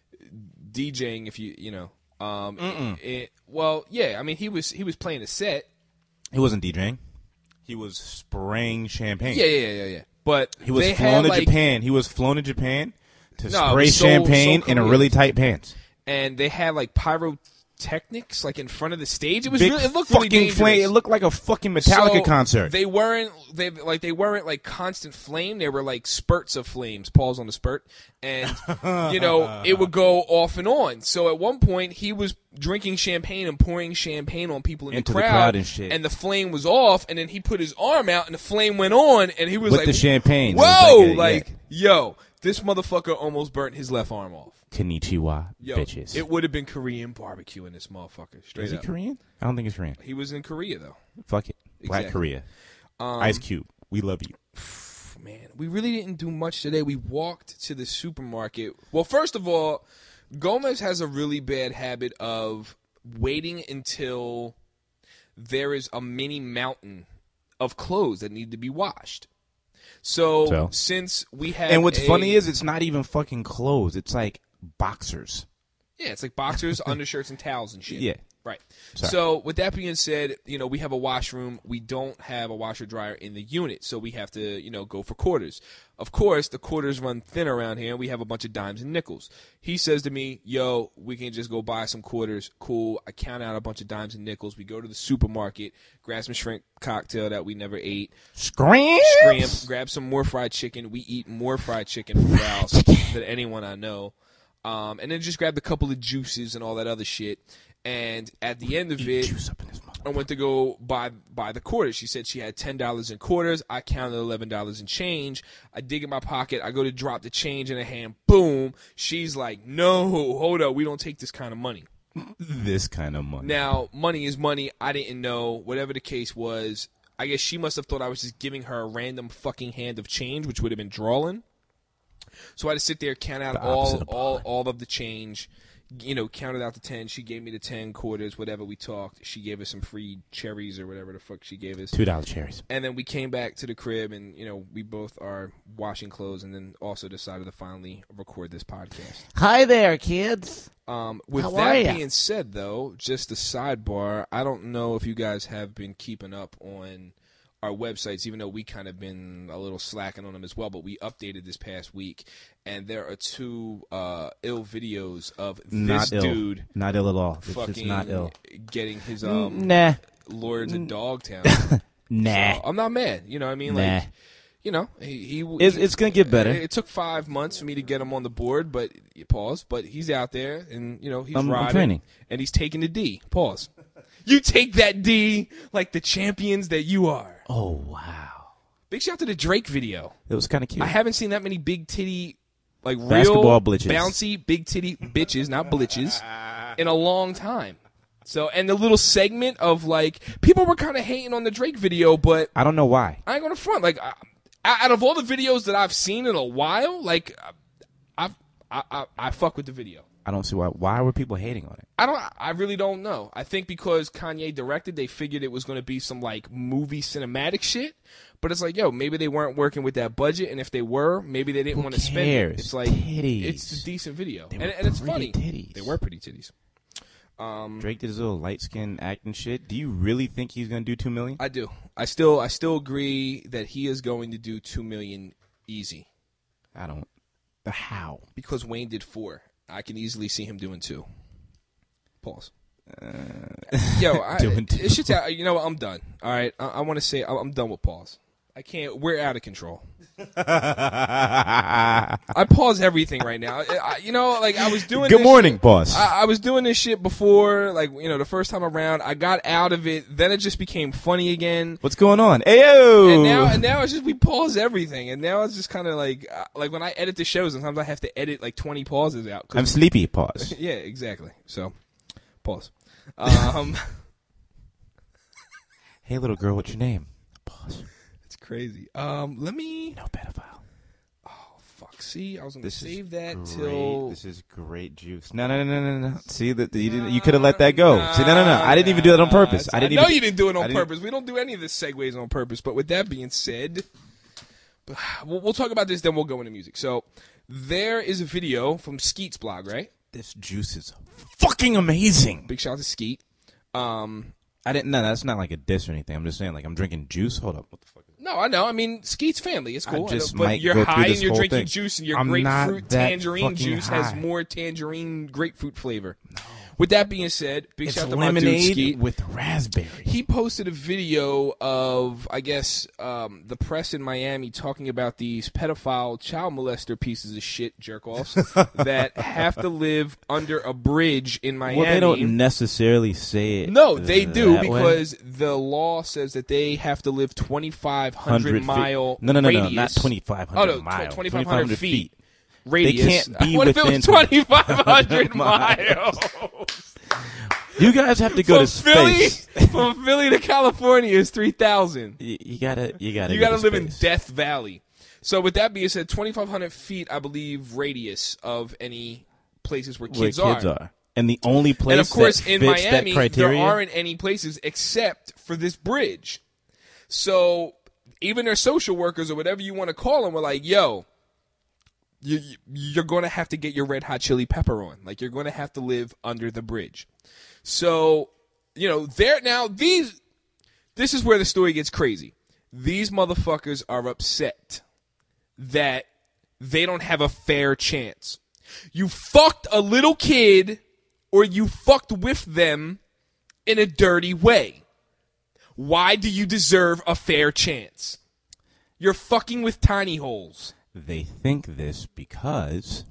DJing. If you you know, um, it, it, well, yeah. I mean, he was he was playing a set. He wasn't DJing. He was spraying champagne. Yeah, yeah, yeah, yeah. But he was they flown had, to like, Japan. He was flown to Japan to No, it spray was so- champagne so in a Korean. really tight pants. and they had like pyrotechnics like in front of the stage. It was Big really, it looked really fucking dangerous. flame. It looked like a fucking Metallica So, concert. They weren't they like they weren't like constant flame. They were like spurts of flames. Paul's on the spurt, and you know it would go off and on. So at one point he was drinking champagne and pouring champagne on people in Into the the crowd, crowd and shit. and the flame was off. And then he put his arm out, and the flame went on, and he was With like, the champagne. It was "Whoa!" like a- Like, yeah. yo, this motherfucker almost burnt his left arm off. Konnichiwa, Yo, bitches. it would have been Korean barbecue in this motherfucker. Straight Is he up. Korean? I don't think it's Korean. He was in Korea though. Fuck it. Black Exactly. Korea. Um, Ice Cube. We love you. Man, we really didn't do much today. We walked to the supermarket. Well, first of all, Gomez has a really bad habit of waiting until there is a mini mountain of clothes that need to be washed. So, So? since we have And what's a- funny is it's not even fucking clothes. It's like boxers. Yeah, it's like boxers, undershirts, and towels and shit. Yeah. Right. Sorry. So with that being said, you know, we have a washroom. We don't have a washer dryer in the unit, so we have to, you know, go for quarters. Of course, the quarters run thin around here, and we have a bunch of dimes and nickels. He says to me, yo, we can just go buy some quarters. Cool. I count out a bunch of dimes and nickels. We go to the supermarket, grab some shrimp cocktail that we never ate. Scram! Scram, grab some more fried chicken. We eat more fried chicken from Ralph's than anyone I know. Um, and then just grabbed a couple of juices and all that other shit. And at the end of it, Juice up in this motherfucker. I went to go buy buy the quarters. She said she had ten dollars in quarters. I counted eleven dollars in change. I dig in my pocket. I go to drop the change in her hand. Boom. She's like, no, hold up. We don't take this kind of money. This kind of money. Now, money is money. I didn't know. Whatever the case was, I guess she must have thought I was just giving her a random fucking hand of change, which would have been drawing. So I had to sit there, count out The all opposite of all balling. all of the change. You know, counted out the ten. She gave me the ten quarters, whatever we talked. She gave us some free cherries or whatever the fuck she gave us. Two dollar cherries. And then we came back to the crib, and you know, we both are washing clothes, and then also decided to finally record this podcast. Hi there, kids. Um, with How are that ya? being said, though, just a sidebar. I don't know if you guys have been keeping up on our websites, even though we kind of been a little slacking on them as well. But we updated this past week, and there are two uh, ill videos of this Not ill. dude Not ill at all. It's fucking just not ill. getting his um Nah. Lords of Dogtown. Nah. So, I'm not mad. You know what I mean? Nah. Like, you know, he, he It's, it's gonna get better. It took five months for me to get him on the board, but pause. But he's out there, and you know he's I'm- I'm riding, training. and he's taking the D. Pause. You take that D like the champions that you are. Oh wow. Big shout out to the Drake video. It was kind of cute. I haven't seen that many big titty, like real Basketball blitches. bouncy big titty bitches, not blitches, in a long time. So, and the little segment of like people were kind of hating on the Drake video, but I don't know why. I ain't gonna front. Like, I, out of all the videos that I've seen in a while, like, I, I, I, I fuck with the video. I don't see why. Why were people hating on it? I don't. I really don't know. I think because Kanye directed, they figured it was going to be some like movie cinematic shit. But it's like, yo, maybe they weren't working with that budget, and if they were, maybe they didn't Who want to spend cares? it. It's like Titties. it's a decent video, They and, were and it's pretty funny. titties. They were pretty titties. Um, Drake did his little light skin acting shit. Do you really think he's gonna do two million? I do. I still. I still agree that he is going to do two million easy I don't. The how? because Wayne did four. I can easily see him doing two. Pause. Yo, I, Doing two. It shit's out. You know what? I'm done. All right, I, I want to say I'm done with pause. I can't. We're out of control. I pause everything right now. I, I- you know, like I was doing. Good this morning, shit- boss. I, I was doing this shit before, like you know, the first time around. I got out of it. Then it just became funny again. What's going on? Ayo! And now, and now it's just we pause everything, and now it's just kind of like, uh, like when I edit the shows, sometimes I have to edit like twenty pauses out. 'cause- I'm sleepy. Pause. yeah, exactly. So, pause. Um, Hey, little girl, what's your name? Pause. it's crazy. Um, let me. No pedophile. fuck. See, I was gonna This save is that great. till. This is great juice. No, no, no, no, no, no. See that you didn't. You could have let that go. Nah, See, no, no, no. I didn't even do that on purpose. Nah, I didn't. know even, you didn't do it I on didn't- purpose. We don't do any of this segues on purpose. But with that being said, we'll, we'll talk about this. Then we'll go into music. So there is a video from Skeet's blog, right? This juice is fucking amazing. Big shout out to Skeet. Um, I didn't. No, that's not like a diss or anything. I'm just saying, like, I'm drinking juice. Hold up. What the fuck? no, I know. I mean, Skeet's family. It's cool. I just I know, but might you're go through high this and you're whole drinking thing. juice, and your I'm not grapefruit that tangerine fucking juice has high. more tangerine grapefruit flavor. With that being said, big It's shout out to my dude lemonade Skeet. with raspberry. He posted a video of, I guess, um, the press in Miami talking about these pedophile child molester pieces of shit jerk-offs that have to live under a bridge in Miami. Well, they don't necessarily say it. No, they do that way. because the law says that they have to live twenty-five hundred feet. mile No, no, no, radius. no, not twenty-five hundred Oh, no, miles. twenty-five hundred feet. They Radius. can't be what if it within was twenty-five hundred miles? You guys have to go From to Philly, space. from Philly to California is three thousand. You, you gotta, you gotta, You go got to to live in space. Death Valley. So with that being said, twenty-five hundred feet, I believe, radius of any places where where kids, kids are. are. And the only place And of course, that in fits Miami, that criteria, there aren't any places except for this bridge. So even their social workers or whatever you want to call them were like, yo, you, you're going to have to get your red hot chili pepper on. Like, you're going to have to live under the bridge. So, you know, there now, these, this is where the story gets crazy. These motherfuckers are upset that they don't have a fair chance. You fucked a little kid or you fucked with them in a dirty way. Why do you deserve a fair chance? You're fucking with tiny holes. they think this because,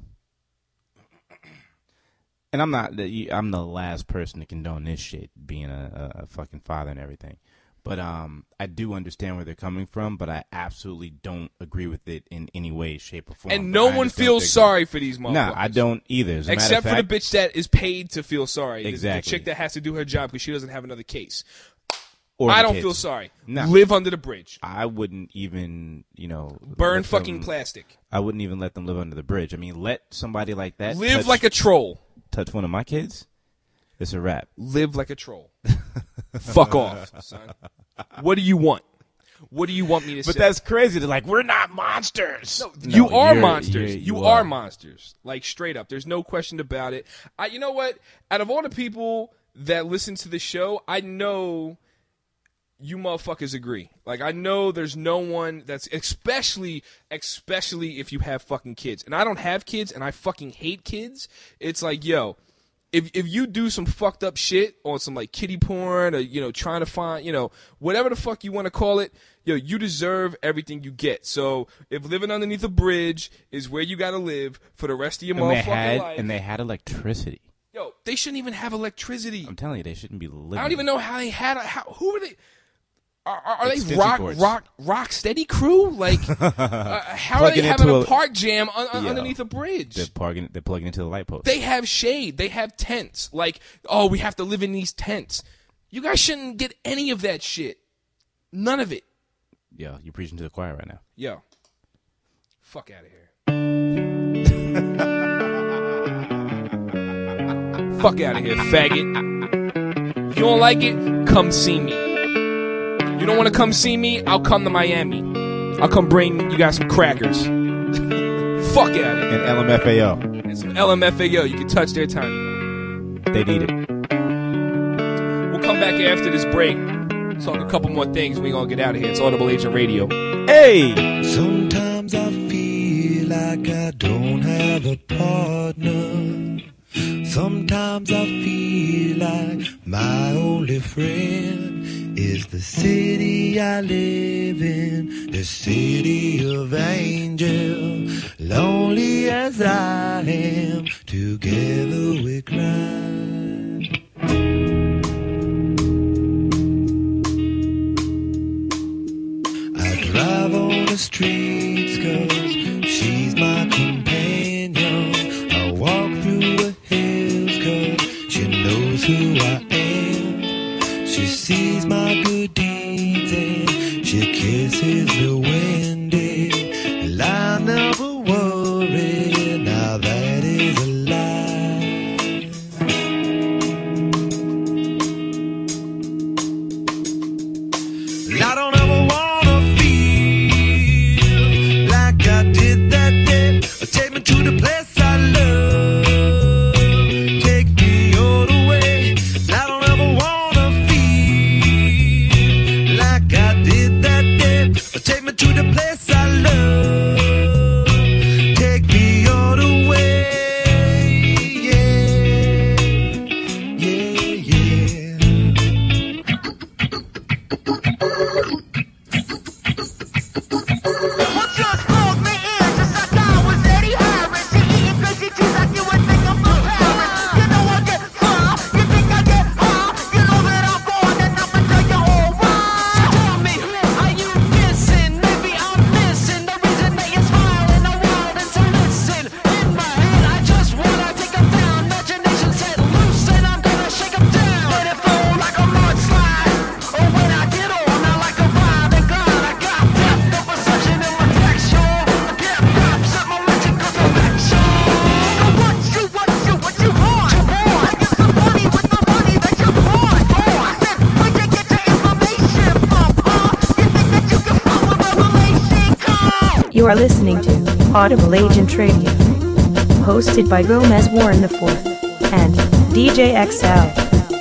and I'm not, I'm the last person to condone this shit, being a, a fucking father and everything. But um, I do understand where they're coming from, but I absolutely don't agree with it in any way, shape, or form. And no I one just don't feels think sorry for these motherfuckers. Nah, I don't either. As a matter Except of for fact, the bitch that is paid to feel sorry. The- Exactly. The chick that has to do her job because she doesn't have another case. or I the don't kids. feel sorry. No. Live under the bridge. I wouldn't even, you know, Burn let fucking them- plastic. I wouldn't even let them live under the bridge. I mean, let somebody like that Live touch, like a troll. touch one of my kids. It's a wrap. Live like a troll. Fuck off, son. What do you want? What do you want me to But say? that's crazy. They're like, we're not monsters. No, you are you're- monsters. you're- You, you are. are. monsters. Like, straight up. There's no question about it. I, you know what? Out of all the people that listen to the show, I know you motherfuckers agree. Like, I know there's no one that's, especially, especially if you have fucking kids. And I don't have kids, and I fucking hate kids. It's like, yo, if if you do some fucked up shit on some, like, kiddie porn or, you know, trying to find, you know, whatever the fuck you want to call it, yo, you deserve everything you get. So if living underneath a bridge is where you got to live for the rest of your and they motherfucking had life, and they had electricity. yo, they shouldn't even have electricity. I'm telling you, they shouldn't be living. I don't even know how they had. A, how who are they? Are, are, are they Extension rock cords. rock rock steady crew? Like, uh, how are Plugging they having into a a- park jam un, un- Yo, underneath a bridge? They're plugging. They're plugging into the light post. They have shade. They have tents. Like, oh, we have to live in these tents. You guys shouldn't get any of that shit. None of it. Yo, you're preaching to the choir right now. Yo, fuck out of here. Fuck out of here, faggot. You don't like it? Come see me. You don't want to come see me? I'll come to Miami. I'll come bring you guys some crackers. Fuck out of here. And L M F A O, And some L M F A O. You can touch their tiny. they need it. We'll come back after this break. Talk a couple more things. We gonna get out of here. It's Audible Agent Radio. Hey, Sometimes I feel like I don't have a partner. Sometimes I feel like my only friend is the city I live in, the city of angel. Lonely as I am, together we cry. I drive on the streets 'cause she's my companion. I walk through the hills 'cause she knows who I am. She sees my good deeds and she kisses the windy line of a woman. are listening to Audible Agent Radio, hosted by Gomez Warren the fourth and D J X L.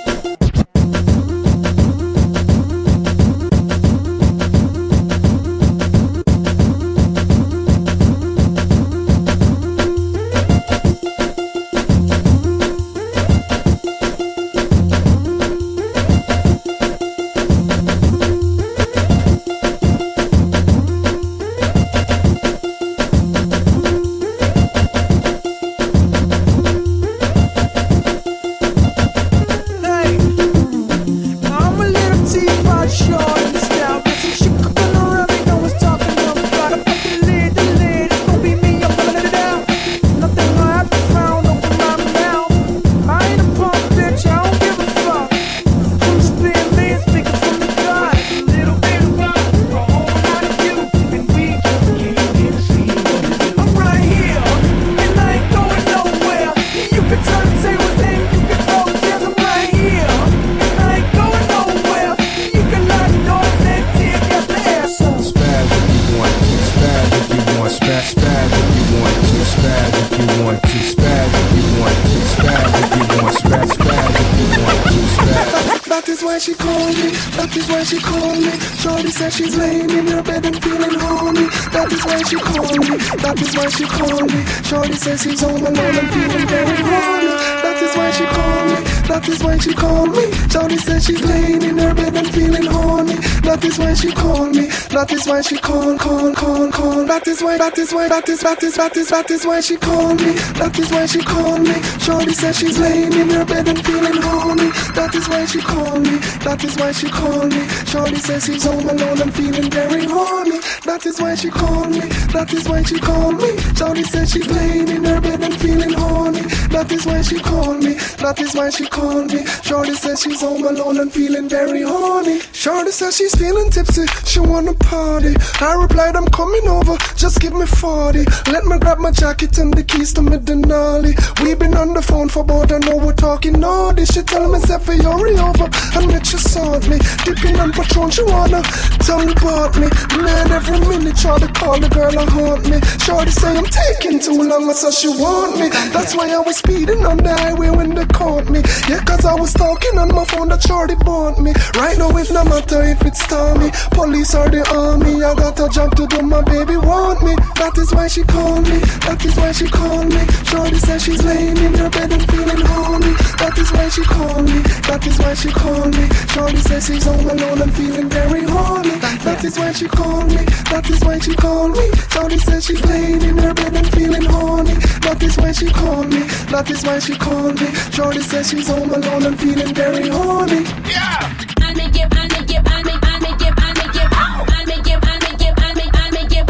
She's laying in her bed and feeling horny. That is why she called me. That is why she called me. Shorty says she's home alone and feeling very horny. That is why she called me. That is why she called me. Shorty says she's laying in her bed and feeling horny. That is why she called me. That is why she called, call, call, call. That is why, that is why, that is, that is, that is, that is why she called me. That is why she called me. Shorty says she's laying in her bed and feeling horny. That is why she called me. That is why she called me. Shorty says she's home alone and feeling very horny. That is why she called me. That is why she called me. Shorty says she's laying in her bed and feeling horny. That is why she called me. That is why she called me. Shorty says she's home alone and feeling very horny. Shorty says she's feeling tipsy. She wanna party. I replied, I'm coming over. Just give me forty. Let me grab my jacket and the keys to my Denali. We've been on the phone for about an hour talking all this. She tell me say for hurry over and make you sort me. Dipping on Patron, she wanna tongue about me. Man, every minute try to call the girl and haunt me. Shorty say I'm taking too long, so she want me. That's why I was speeding on the highway when they caught me. Yeah, cause I was talking on my phone that Shorty bought me. Right now it no matter if it's stormy, police or the army, I got a job to do, my baby want me. That is why she called me. That is why she called me. Shorty says she's laying in her bed and feeling horny. That is why she called me. That is why she called me. Shorty says she's home alone and feeling very horny. That is why she called me. That is why she called me. Shorty says she's laying in her bed and feeling horny. That is why she called me. That is why she called me. Shorty says she's home alone and feeling very horny. Yeah. I make it, I make it, I make, I make it, I make it, I make it, I make it, I make, I make it,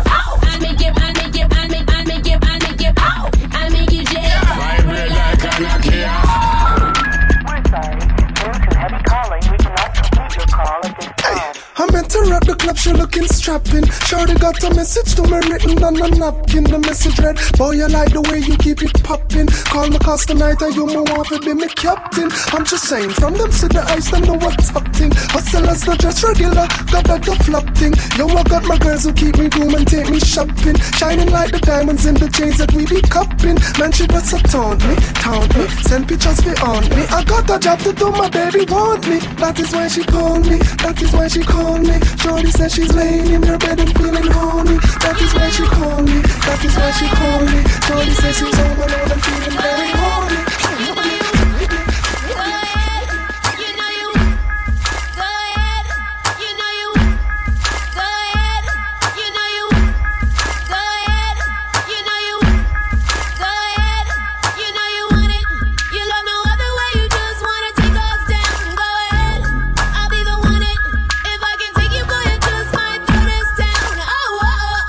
I make it, I make it, I make it, I make it, I make it, I make it, yeah. Vibrate like a Nokia. We're sorry, due to heavy calling, we cannot complete your call at this time. I meant to rock the club, she looking strapping. Shorty got a message to me written on a napkin. The message read, boy, I like the way you keep it popping. Call me cause tonight, and you more want to be me captain. I'm just saying, from them to the ice, them know what's up thing. Hustlers not just regular, got that the flop thing. Yo, I got my girls who keep me room and take me shopping. Shining like the diamonds in the chains that we be cupping. Man, she just a taunt me, taunt me. Send pictures for on me. I got a job to do, my baby want me. That is why she called me. That is why she called me. Shorty says she's laying in her bed and feeling horny. That is why she called me. That is why she called me. Shorty says she's home alone and feeling very horny.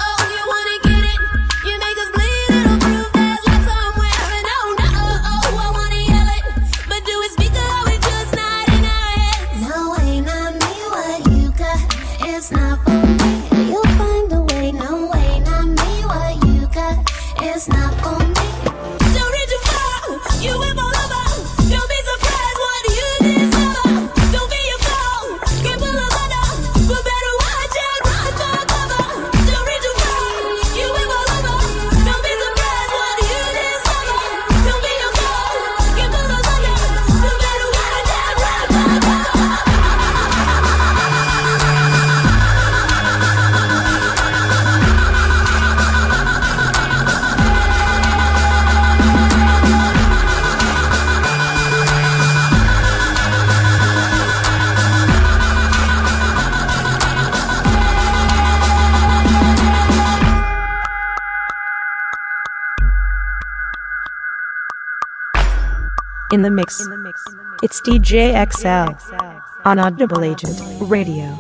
You make us bleed, it'll prove that love somewhere. And oh no, oh, oh, In the mix. It's D J X L on Audible Agent Radio.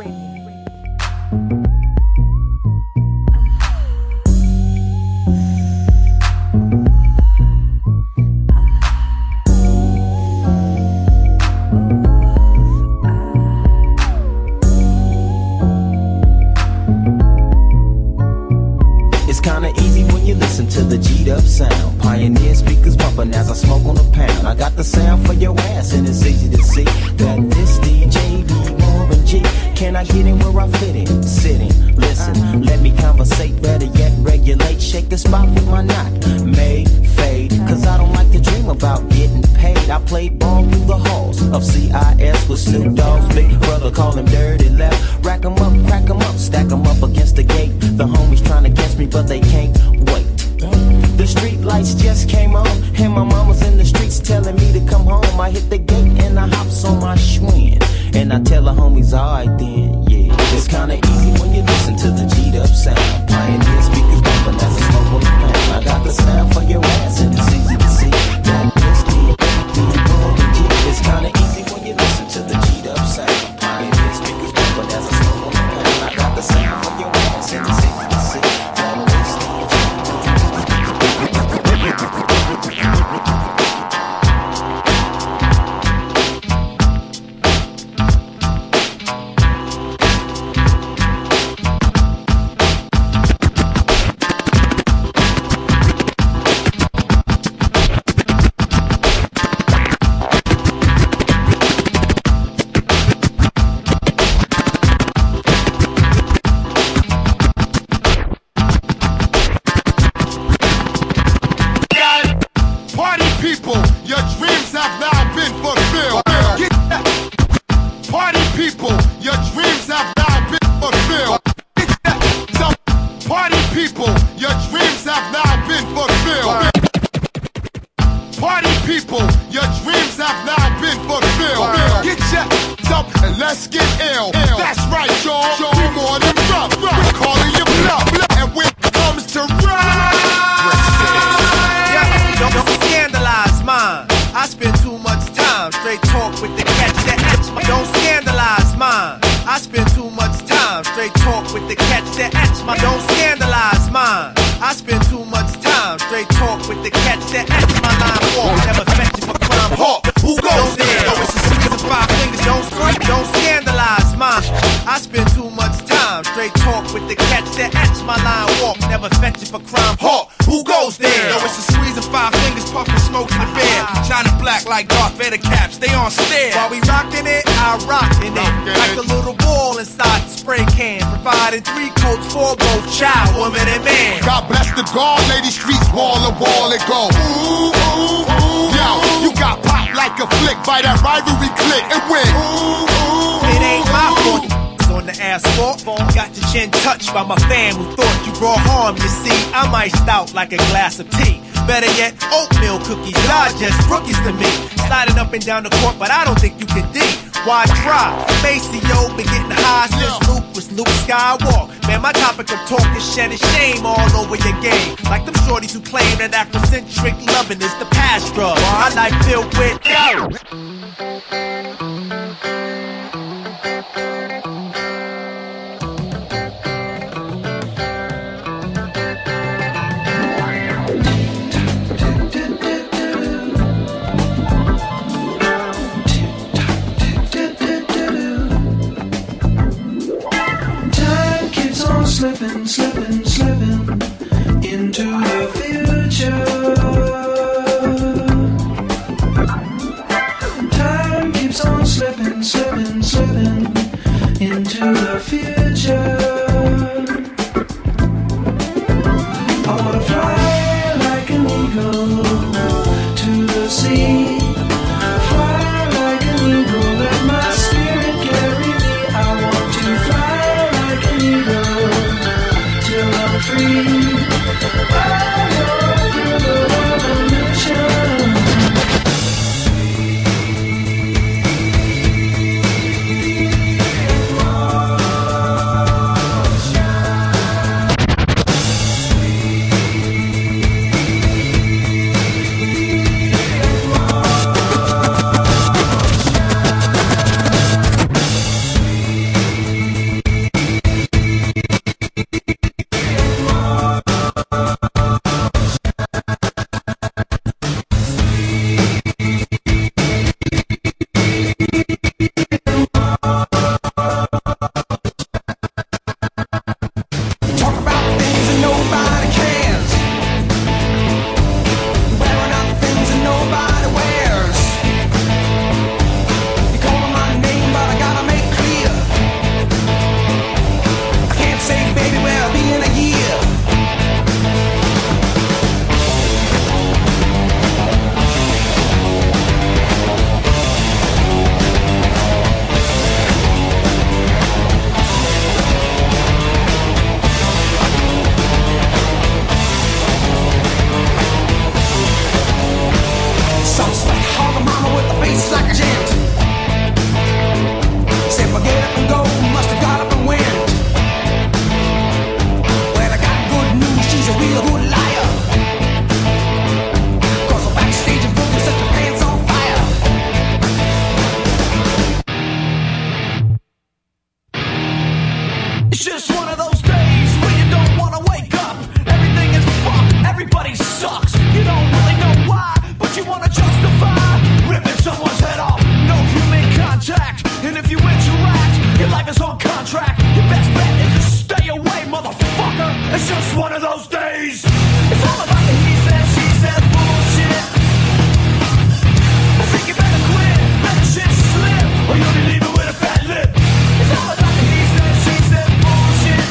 To the G'd up sound, Pioneer speakers bumping as I smoke on a pound. I got the sound for your ass, and it's easy to see that this D J be Warren G. Can I get in where I fit in? Sitting, listen, let me conversate. Better yet, regulate, shake the spot with my knot. Made, fade, cause I don't like to dream about getting paid. I played ball through the halls of C I S with Snoop Dogg's big brother, call him Dirty Left. Rack 'em up, crack 'em up, stack 'em up against the gate. The homies trying to catch me, but they can't wait. The street lights just came on, and my mama's in the streets telling me to come home. I hit the gate and I hops on my Schwinn, and I tell the homies, alright then, yeah. It's kinda easy when you listen to the G'd up sound. Pioneer speakers bumping as I smoke on the pound. I got the sound for your ass, and it's easy to see that this D J. It's kinda easy when you listen to the G'd up sound. Pioneer speakers bumping as I smoke on the pound. I got the sound for your ass, and it's easy to see that this D J. By my fam who thought you brought harm, you see, I'm iced out like a glass of tea. Better yet, oatmeal cookies, y'all just rookies to me. Sliding up and down the court, but I don't think you can D. Why try? Maceo been getting high since Luke was Luke Skywalk. Man, my topic of talk is shedding shame all over your game. Like them shorties who claim that Afrocentric loving is the past drug. My life filled with yo. Slipping, slipping, slipping into the future. Time keeps on slipping, slipping, slipping into the future. I wanna fly like an eagle to the sea. Fly like an eagle, let my spirit carry me. I want to fly like an eagle to track. Your best bet is to stay away, motherfucker. It's just one of those days. It's all about the he says, she says bullshit. I think you better quit, let the shit slip, or you'll be leaving with a fat lip. It's all about the he says, she says bullshit.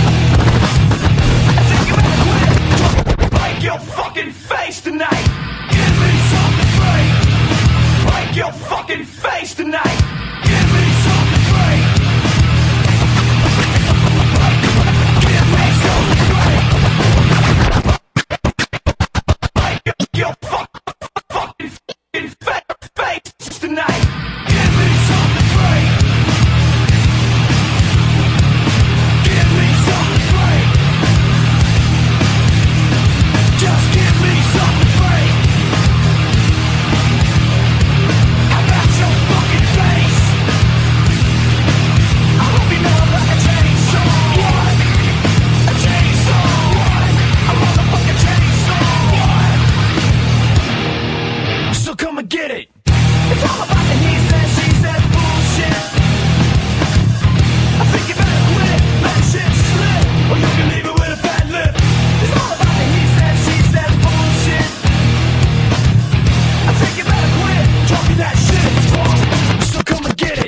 I think you better quit, break your fucking face tonight. Give me something great. Break your fucking face tonight. Give me something great. Give me something great. Break your fuck, fucking, fucking face tonight. Give me something great. Give me something great. Just give me something great. I got your fucking face. I hope you know I'm like a chainsaw. What? A chainsaw. What? A motherfucking chainsaw. What? So come and get it. It's all about the he says, she says bullshit. I think you better quit, let shit slip, or you can leave it with a fat lip. It's all about the he says, she says bullshit. I think you better quit, talking that shit. So come and get it.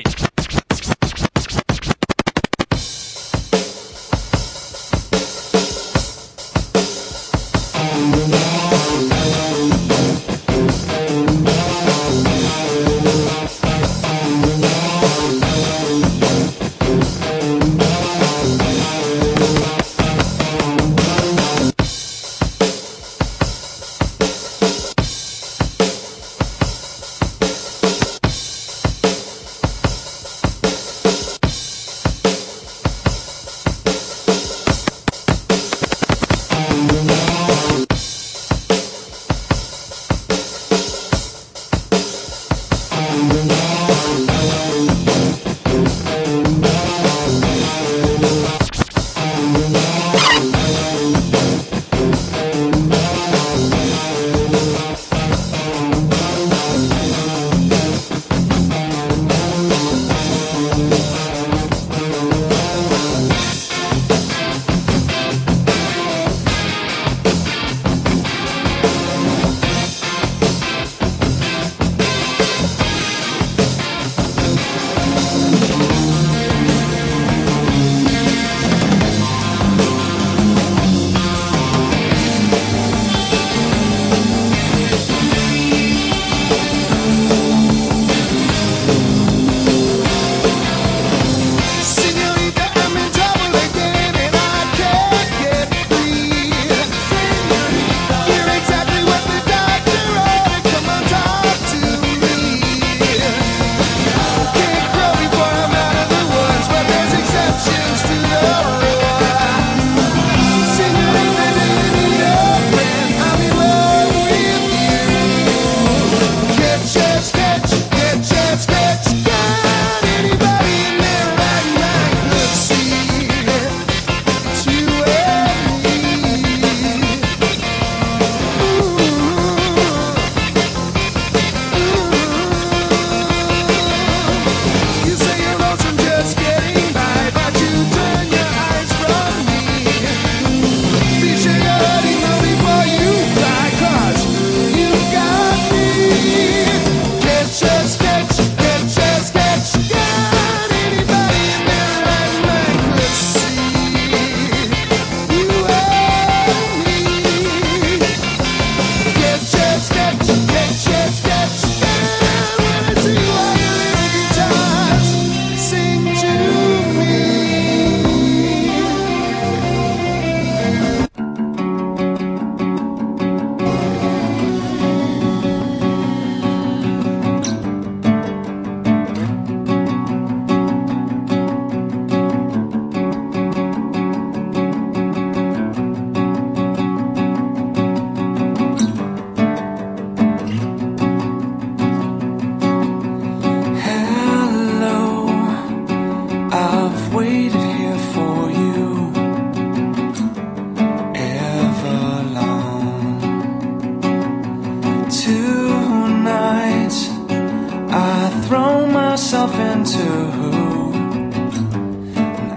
myself into. And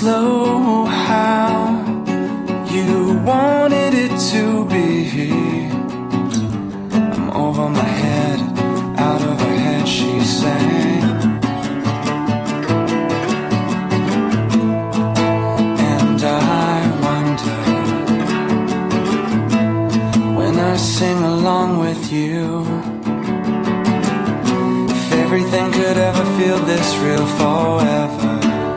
slow how you wanted it to be. I'm over my head, out of her head, she sang. And I wonder, when I sing along with you, if everything could ever feel this real forever.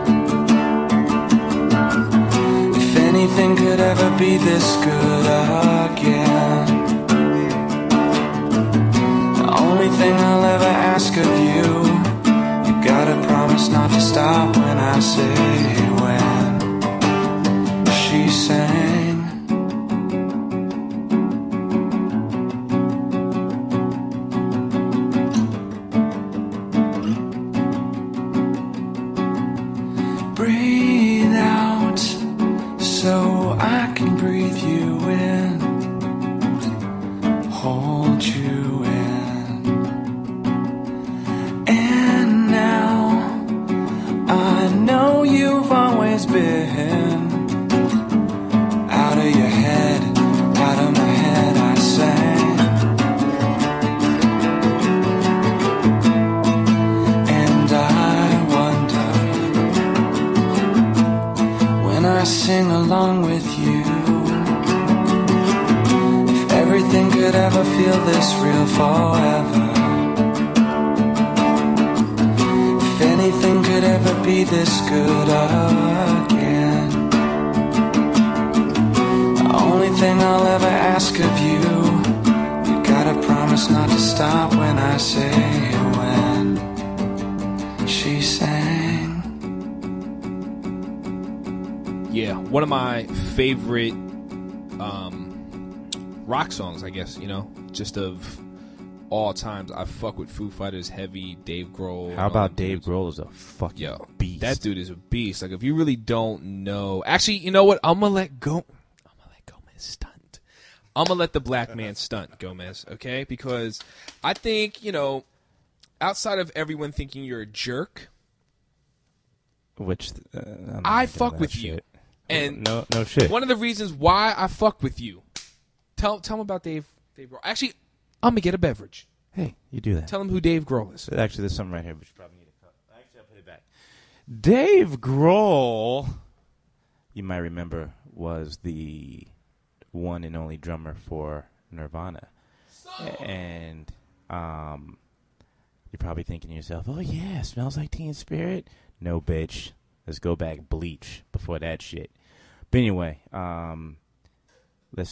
Anything could ever be this good again. The only thing I'll ever ask of you, you gotta promise not to stop when I say when. She sang. Breathe out so I can breathe you in, hold you in. And now I know you've always been out of your head, out of my head I sang. And I wonder, when I sing along with you, if everything could ever feel this real forever, if anything could ever be this good again. The only thing I'll ever ask of you, you gotta promise not to stop when I say when. She sang. Yeah, one of my favorite um, rock songs, I guess, you know, just of all times. I fuck with Foo Fighters heavy, Dave Grohl. How about Dave Grohl is a fucking Yo, beast? That dude is a beast. Like, if you really don't know... Actually, you know what? I'm going to let go... I'm going to let Gomez stunt. I'm going to let the black man stunt, Gomez, okay? Because I think, you know, outside of everyone thinking you're a jerk... Which... Uh, I'm I not fuck doing with that you. shit. And no, no shit. One of the reasons why I fuck with you. Tell tell him about Dave Dave Grohl. Actually, I'm gonna get a beverage. Hey, you do that. Tell him who Dave Grohl is. Actually, there's something right here, but you probably need a cup. Actually, I'll put it back. Dave Grohl, you might remember, was the one and only drummer for Nirvana. And um, you're probably thinking to yourself, oh yeah, Smells Like Teen Spirit. No, bitch. Let's go back Bleach before that shit. But anyway, um, let's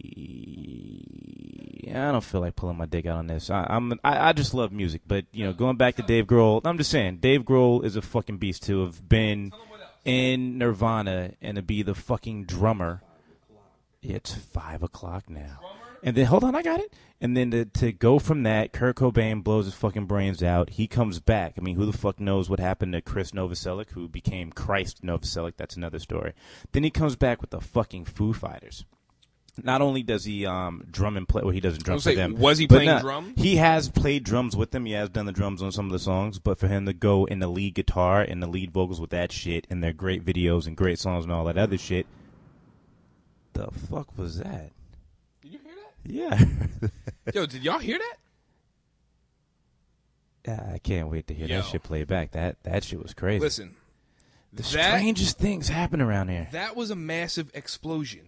see. I don't feel like pulling my dick out on this. I, I'm I, I just love music, but you know, going back to Dave Grohl, I'm just saying, Dave Grohl is a fucking beast to have been in Nirvana and to be the fucking drummer. It's five o'clock now. And then, hold on, I got it. And then to, to go from that, Kurt Cobain blows his fucking brains out. He comes back. I mean, who the fuck knows what happened to Chris Novoselic, who became Christ Novoselic? That's another story. Then he comes back with the fucking Foo Fighters. Not only does he um, drum and play, well, he doesn't drum for say, them. Was he but playing not, drum? He has played drums with them. He has done the drums on some of the songs. But for him to go in the lead guitar and the lead vocals with that shit and their great videos and great songs and all that other shit, the fuck was that? Did you hear that? Yeah. Yo, did y'all hear that? Yeah, I can't wait to hear Yo. that shit play back. That that shit was crazy. Listen. The that, strangest things happen around here. That was a massive explosion.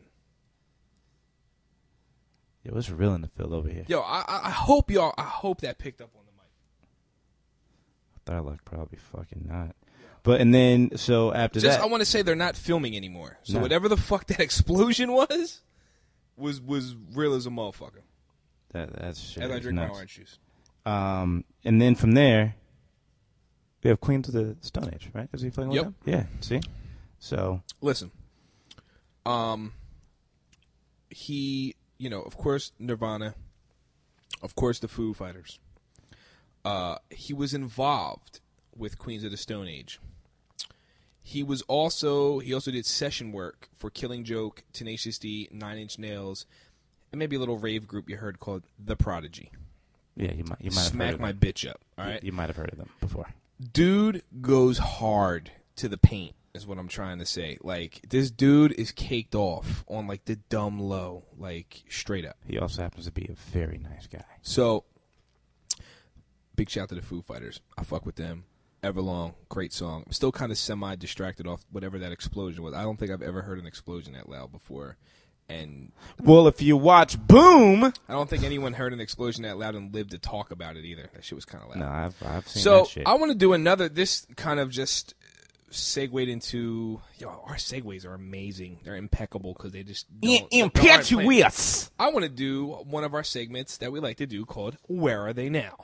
It was real in the field over here. Yo, I, I hope y'all, I hope that picked up on the mic. Thought like probably fucking not. But, and then, so after Just, that. I want to say they're not filming anymore. So No. whatever the fuck that explosion was, was was real as a motherfucker. That, that's shit. As I is drink my nuts. orange juice. Um, and then from there, we have Queens of the Stone Age, right? Is he playing with Yep. them? Yeah, see? So. Listen. Um, he, you know, of course, Nirvana. Of course, the Foo Fighters. Uh, he was involved with Queens of the Stone Age. He was also, he also did session work for Killing Joke, Tenacious D, Nine Inch Nails, and maybe a little rave group you heard called The Prodigy. Yeah, you might, you might have Smack heard of my them. bitch up, all right? You, you might have heard of them before. Dude goes hard to the paint, is what I'm trying to say. Like, this dude is caked off on, like, the dumb low, like, straight up. He also happens to be a very nice guy. So, big shout to the Foo Fighters. I fuck with them. Everlong, great song. I'm still kind of semi-distracted off whatever that explosion was. I don't think I've ever heard an explosion that loud before. And well, if you watch Boom, I don't think anyone heard an explosion that loud and lived to talk about it either. That shit was kind of loud. No, I've I've seen so that shit. I want to do another. This kind of just segued into. Yo, our segues are amazing. They're impeccable because they just don't, impetuous. I want to do one of our segments that we like to do called "Where Are They Now?"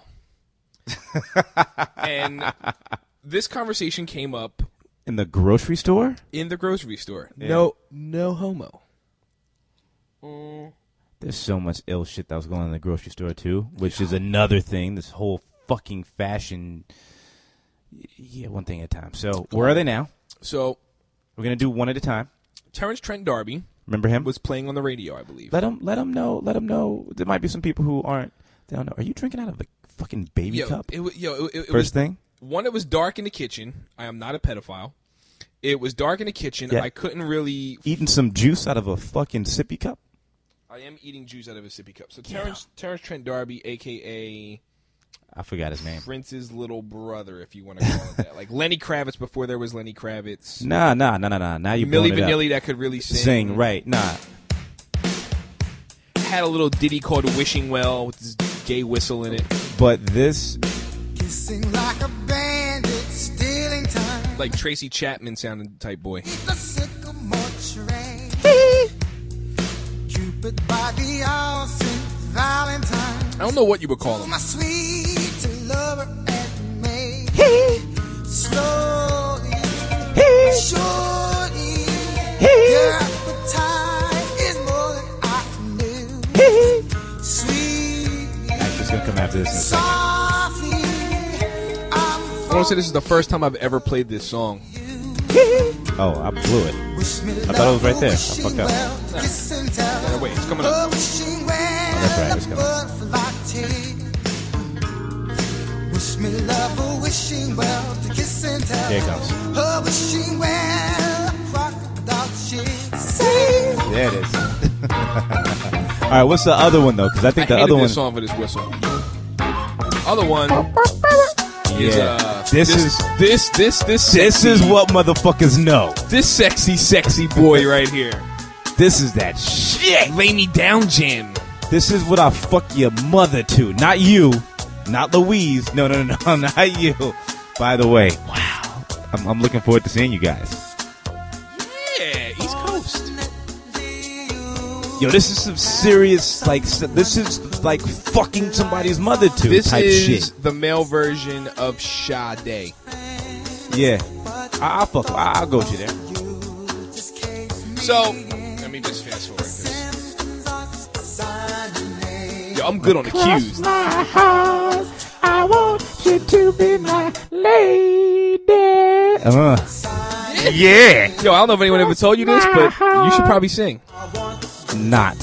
And this conversation came up in the grocery store. In the grocery store. Yeah. No, no homo. There's so much ill shit that was going on in the grocery store too, which is another thing. This whole fucking fashion. Yeah, one thing at a time. So where are they now? So we're gonna do one at a time. Terrence Trent D'Arby, remember him? Was playing on the radio, I believe. Let him, let him know. Let him know. There might be some people who aren't. They don't know. Are you drinking out of a fucking baby yo, cup? It, yo, it, it, it First was, thing. One, it was dark in the kitchen. I am not a pedophile. It was dark in the kitchen. Yeah. I couldn't really eating some juice out of a fucking sippy cup. I am eating juice out of a sippy cup. So Terrence, yeah. Terrence Trent D'Arby, a k a. I forgot his name. Prince's little brother, if you want to call it that. Like Lenny Kravitz before there was Lenny Kravitz. Nah, nah, nah, nah, nah. Now you Milli blowing it Vanilli up. that could really sing. Sing, right. Nah. Had a little ditty called Wishing Well with this gay whistle in it. But this... Kissing like a bandit, stealing time. Like Tracy Chapman sounding type boy. The sycamore train. Cupid by the hour since Valentine. I don't know what you would call him. My sweet lover and me. Slowly, surely, your appetite is more than I knew. Sweet, actually, gonna come after this in a second. softly, I'm I want to say this is the first time I've ever played this song. Oh, I blew it. I thought it was right there. I fucked up. No. No, wait, it's coming up. Oh, that's right. It's coming. Wish me love a wishing well to kiss and tell. Here it comes. A wishing well, crocodile cheeks. Sing. There it is. All right, what's the other one though? Because I think I the other this one. song for this whistle. Other one. Is, Yeah. uh, This this is- this this this This sexy, is what motherfuckers know. this sexy sexy boy right here. This is that shit. Lay me down, Jim. This is what I fuck your mother to. Not you. Not Louise. No, no, no, no, not you. By the way, wow. I'm, I'm looking forward to seeing you guys. Yeah, East Coast. Yo, this is some serious, like, s- this is like fucking somebody's mother to This type is shit. the male version of Sade. Yeah. I, I'll fuck. I, I'll go to there. So, let me just fast forward. 'cause- Yo, I'm good on the cues. My heart, I want you to be my lady. Uh, yeah. Yo, I don't know if anyone ever told you this, but you should probably sing. Not.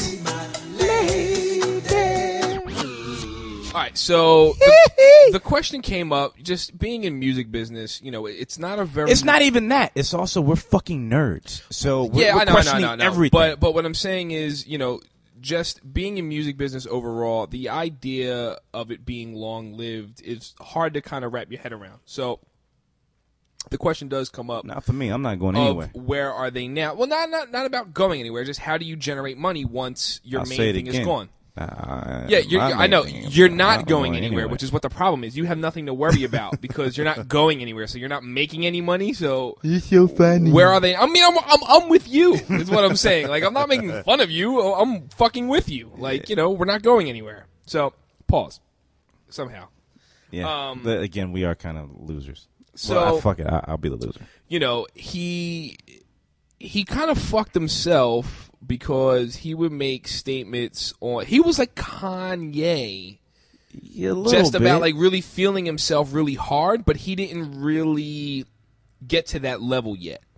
All right, so the, the question came up, just being in music business, you know, it's not a very... It's not even that. It's also we're fucking nerds. So we're, yeah, we're I know, I know, questioning I know, I know. everything. But, but what I'm saying is, you know, just being in music business overall, the idea of it being long-lived is hard to kind of wrap your head around. So the question does come up. Not for me. I'm not going of anywhere. where are they now? Well, not, not, not about going anywhere, just how do you generate money once your I'll main say it thing again. is gone? Uh, Yeah, you're, my I know main thing- you're I'm not going anywhere, anywhere. which is what the problem is. You have nothing to worry about because you're not going anywhere, so you're not making any money. So You're so funny. where are they? I mean, I'm, I'm I'm with you. Is what I'm saying. Like I'm not making fun of you. I'm fucking with you. Like you know, we're not going anywhere. So pause. Somehow, Yeah. Um, but again, we are kind of losers. So well, I, fuck it. I, I'll be the loser. you know, he he kind of fucked himself because he would make statements on. He was like Kanye. Yeah, a little Just about bit. like really feeling himself really hard, but he didn't really get to that level yet.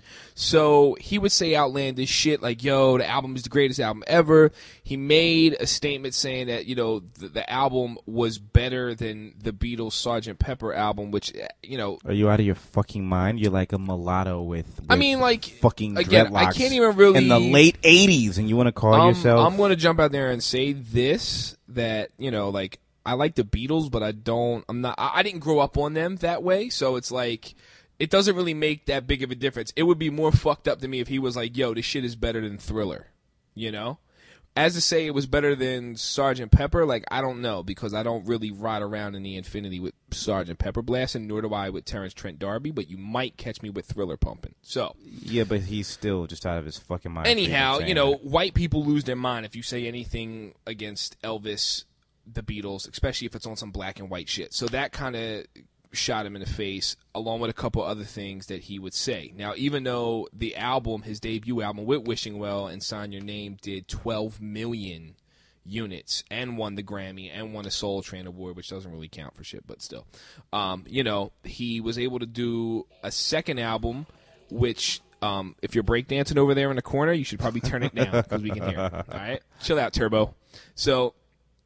So he would say outlandish shit like, yo, the album is the greatest album ever. He made a statement saying that, you know, the, the album was better than the Beatles' Sergeant Pepper album, which, you know. Are you out of your fucking mind? You're like a mulatto with, with I mean, like, fucking again, dreadlocks I can't even really. in the late eighties, and you want to call um, yourself. I'm going to jump out there and say this, that, you know, like, I like the Beatles, but I don't, I'm not, I, I didn't grow up on them that way, so it's like, it doesn't really make that big of a difference. It would be more fucked up to me if he was like, yo, this shit is better than Thriller, you know? As to say it was better than Sergeant Pepper, like, I don't know, because I don't really ride around in the infinity with Sergeant Pepper blasting, nor do I with Terrence Trent D'Arby, but you might catch me with Thriller pumping. So, yeah, but he's still just out of his fucking mind. anyhow, you know, that. White people lose their mind if you say anything against Elvis, the Beatles, especially if it's on some black and white shit. So that kind of shot him in the face, along with a couple other things that he would say. Now, even though the album, his debut album with Wishing Well and Sign Your Name, did twelve million units and won the Grammy and won a Soul Train Award, which doesn't really count for shit, but still. Um, you know, he was able to do a second album, which, um, if you're breakdancing over there in the corner, you should probably turn it down because we can hear it. All right? Chill out, Turbo. So,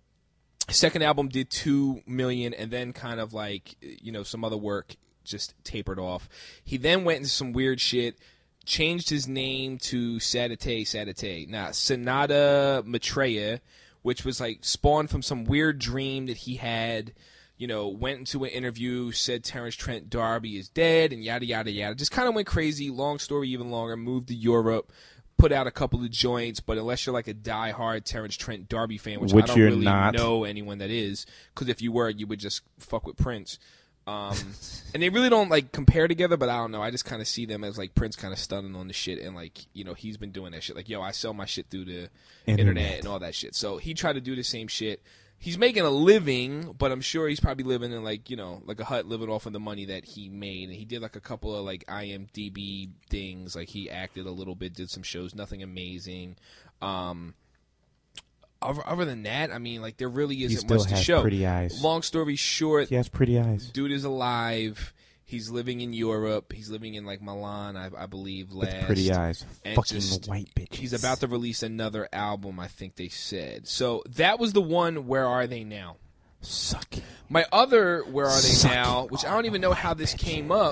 second album did two million, and then kind of like, you know, some other work just tapered off. He then went into some weird shit, changed his name to Sadate Sadate. Now, Sonata Maitreya, which was like spawned from some weird dream that he had, you know, went into an interview, said Terrence Trent D'Arby is dead, and yada, yada, yada. Just kind of went crazy, long story even longer, moved to Europe, put out a couple of joints, but unless you're like a die-hard Terrence Trent D'Arby fan, which, which I don't you're really not. know anyone that is, because if you were, you would just fuck with Prince. Um, and they really don't like compare together, but I don't know. I just kind of see them as like Prince kind of stunning on the shit, and like, you know, he's been doing that shit. Like, yo, I sell my shit through the internet, internet and all that shit. So he tried to do the same shit. He's making a living, but I'm sure he's probably living in like, you know, like a hut, living off of the money that he made. And he did like a couple of like I M D B things, like he acted a little bit, did some shows, nothing amazing. Um, other, other than that, I mean, like there really isn't he still much to has show. Pretty eyes. Long story short, he has pretty eyes. Dude is alive. He's living in Europe. He's living in like Milan, I, I believe. Last with pretty eyes, and fucking just, white bitches. He's about to release another album, I think they said. So that was the one. Where Are They Now? Suck it. My other Where Are They Suck Now, it. which I don't even know how this came up,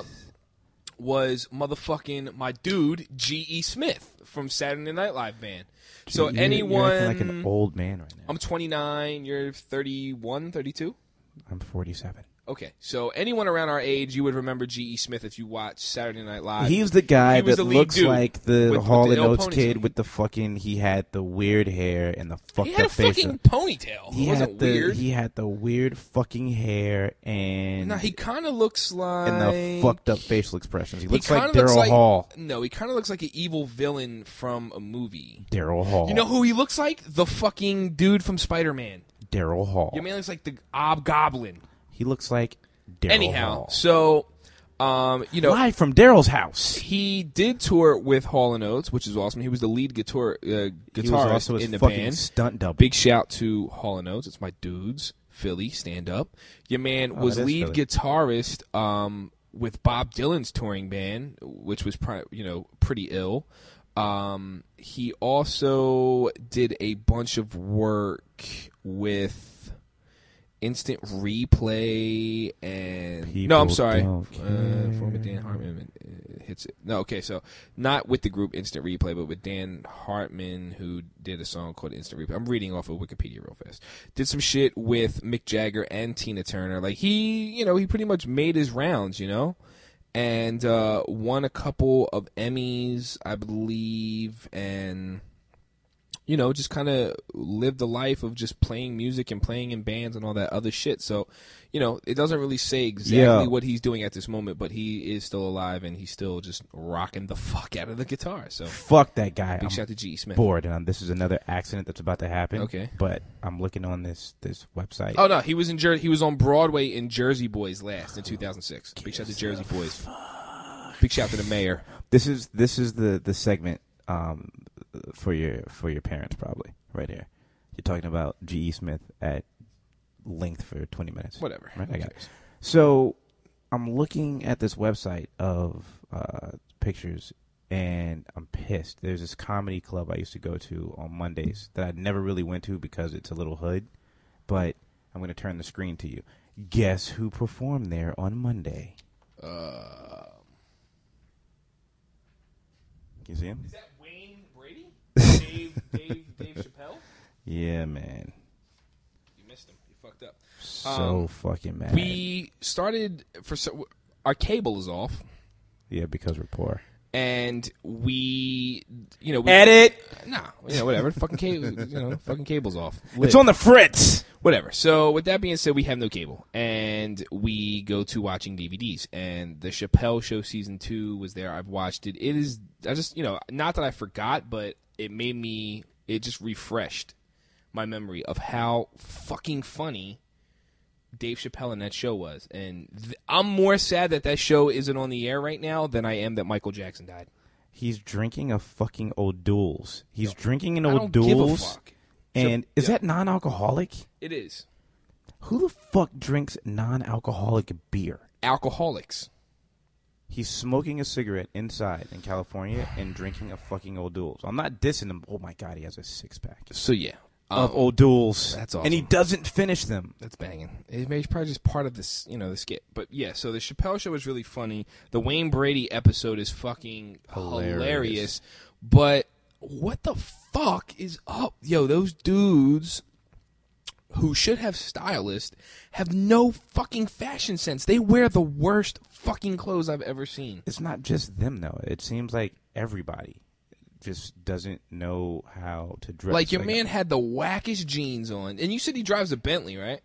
was motherfucking my dude G E Smith from Saturday Night Live band. Dude, so you're, anyone, you're acting like an old man right now. I'm twenty-nine. You're thirty-one, thirty-two. I'm forty-seven. Okay, so anyone around our age, you would remember G E Smith if you watched Saturday Night Live. He's the guy he was that the lead looks dude like the with, Hall with and the Oates ponytail. kid with the fucking. He had the weird hair and the fucked He had up a face. fucking ponytail. He it wasn't had the weird. he had the weird fucking hair and No, he kind of looks like and the fucked up facial expressions. He He looks like kinda looks Daryl like- Hall. No, he kind of looks like an evil villain from a movie. Daryl Hall. You know who he looks like? The fucking dude from Spider-Man. Daryl Hall. Your man looks like the Hobgoblin. He looks like Daryl Anyhow, Hall. so um, you know, live from Daryl's house. he did tour with Hall and Oates, which is awesome. He was the lead guitar uh, He was guitarist also his in the fucking band. stunt double. Big shout to Hall and Oates. It's my dudes. Philly, stand up. Your man Oh, was that is lead Philly. guitarist um, with Bob Dylan's touring band, which was pri- you know pretty ill. Um, he also did a bunch of work with Instant Replay and no, I'm People sorry, don't uh, former Dan Hartman uh, hits it. No, okay, so not with the group Instant Replay, but with Dan Hartman, who did a song called Instant Replay. I'm reading off of Wikipedia real fast. Did some shit with Mick Jagger and Tina Turner. Like he, you know, he pretty much made his rounds, you know, and uh, won a couple of Emmys, I believe, and. You know, just kind of lived the life of just playing music and playing in bands and all that other shit. So, you know, it doesn't really say exactly Yeah. what he's doing at this moment, but he is still alive and he's still just rocking the fuck out of the guitar. So, Fuck that guy. big I'm shout to G E Smith. bored, and um, this is another accident that's about to happen. Okay. But I'm looking on this this website. Oh no, he was in Jer- he was on Broadway in Jersey Boys last in two thousand six. Big shout to Jersey Boys. Big shout to the mayor. This is this is the the segment um, for your for your parents probably right here. You're talking about G E Smith at length for twenty minutes. Whatever. Right? I Who got it. cares? So I'm looking at this website of uh, pictures and I'm pissed. There's this comedy club I used to go to on Mondays that I never really went to because it's a little hood, but I'm going to turn the screen to you. Guess who performed there on Monday? Uh, you see him? Is that Wayne Brady? Dave, Dave, Dave Chappelle? Yeah, man. You missed him. You fucked up. So Um, fucking mad. We started for so, our cable is off, yeah, because we're poor. and we, you know, we, Edit. Nah, you know, whatever. fucking cable, you know, fucking cable's off. It's on the fritz. Whatever. So with that being said, we have no cable, and we go to watching D V Ds. And the Chappelle Show season two was there. I've watched it. It is. I just, you know, not that I forgot, but it made me. It just refreshed my memory of how fucking funny Dave Chappelle in that show was. And th- I'm more sad that that show isn't on the air right now than I am that Michael Jackson died. He's drinking a fucking O'Doul's. He's Yo, drinking an I don't give a O'Doul's. fuck. And So- is yeah. that non-alcoholic? It is. Who the fuck drinks non-alcoholic beer? Alcoholics. He's smoking a cigarette inside in California and drinking a fucking O'Doul's. I'm not dissing him. Oh my god, he has a six pack So yeah. of Um, O'Doul's. that's And he awesome. doesn't finish them. That's banging. It may probably just part of this, you know, the skit. But yeah, so the Chappelle Show is really funny. The Wayne Brady episode is fucking hilarious. Hilarious. But what the fuck is up? Yo, those dudes who should have stylists have no fucking fashion sense. They wear the worst fucking clothes I've ever seen. It's not just them though. It seems like everybody just doesn't know how to dress. Like your man had the wackest jeans on, and you said he drives a Bentley, right?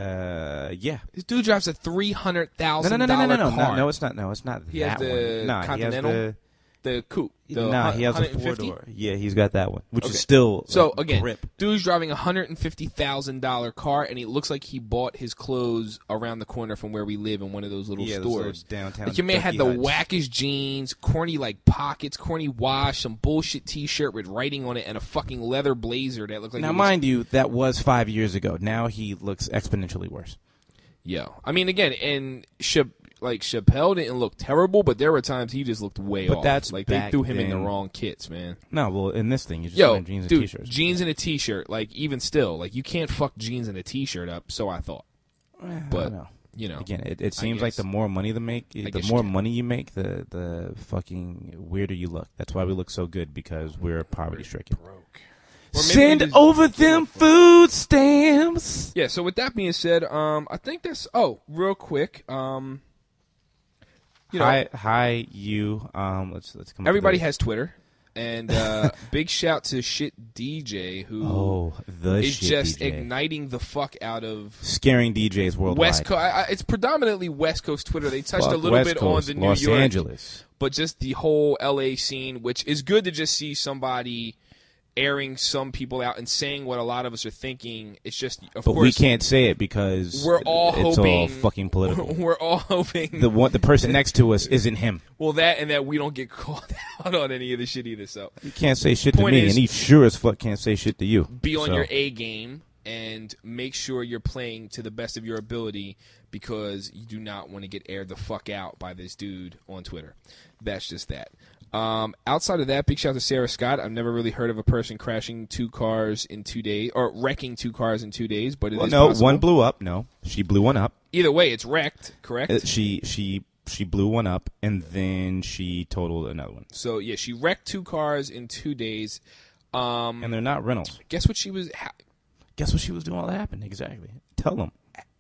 Uh, yeah. This dude drives a three hundred No, thousand no, no, no, no, dollar no, car. no, no. It's not. No, it's not He that has the one. Nah, Continental? He has The coupe. the, The nah, he has a one four fifty? door. Yeah, he's got that one, which Okay. is still So like, again, grip. dude's driving a hundred and fifty thousand dollar car, and it looks like he bought his clothes around the corner from where we live in one of those little Yeah, those little stores. downtown Like your man had the Ducky Huts. wackest jeans, corny like pockets, corny wash, some bullshit T-shirt with writing on it, and a fucking leather blazer that looked like. Now, it was, mind you, that was five years ago. Now he looks exponentially worse. Yo, I mean, again, and Cha- like Chappelle didn't look terrible, but there were times he just looked way But off. that's like they back threw him in the then. wrong kits, man. No, well, in this thing, you just Yo, wearing jeans dude, and t-shirts. jeans and a T-shirt, like even still, like you can't fuck jeans and a T-shirt up. So I thought, Eh, I but don't know. you know, Again, it, it I seems like guess. the more money they make, the guess you more can. money you make, the the fucking weirder you look. That's why we look so good, because we're poverty stricken. broke. Or maybe Send we just- over them food stamps. Yeah. So with that being said, um, I think that's oh, real quick, um, you know, Hi, hi, you. Um, let's let's come. up with everybody this. has Twitter, and uh, big shout to Shit D J who is Oh, the shit just D J. igniting the fuck out of Scaring D Js worldwide. West Coast. It's predominantly West Coast Twitter. They touched Fuck a little West bit Coast, on the New Los York, Angeles. but just the whole L A scene, which is good to just see somebody airing some people out and saying what a lot of us are thinking. It's just, of But course, we can't say it because we're all it's hoping all fucking political. We're all hoping the one, the person next to us isn't him. well that and that we don't get called out on any of the shit either. So He can't say shit to Point me, is- and he sure as fuck can't say shit to you. be on So, your A game and make sure you're playing to the best of your ability, because you do not want to get aired the fuck out by this dude on Twitter. That's just that. Um, outside of that, big shout out to Sarah Scott. I've never really heard of a person crashing two cars in two days or wrecking two cars in two days, but it is Well, no, possible. one blew up. No, she blew one up. Either way, it's wrecked, correct? Uh, She she she blew one up, and then she totaled another one. so yeah, she wrecked two cars in two days. Um, And they're not rentals. guess what she was? Ha- Guess what she was doing while that happened? Exactly. Tell them.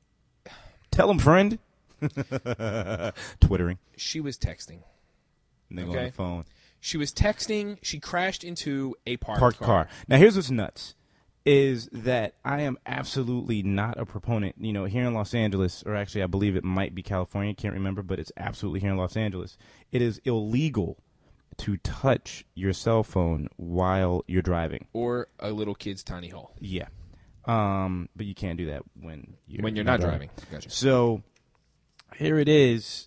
Tell them, friend. Twittering. she was texting. Nigga Okay. on the phone. She was texting. She crashed into a parked, Parked car. Now, here's what's nuts. Is that I am absolutely not a proponent. You know, here in Los Angeles, or actually I believe it might be California, can't remember, but it's absolutely here in Los Angeles. It is illegal to touch your cell phone while you're driving. or a little kid's tiny hole Yeah. Um, but you can't do that when you're, when you're not driving. Gotcha. So here it is.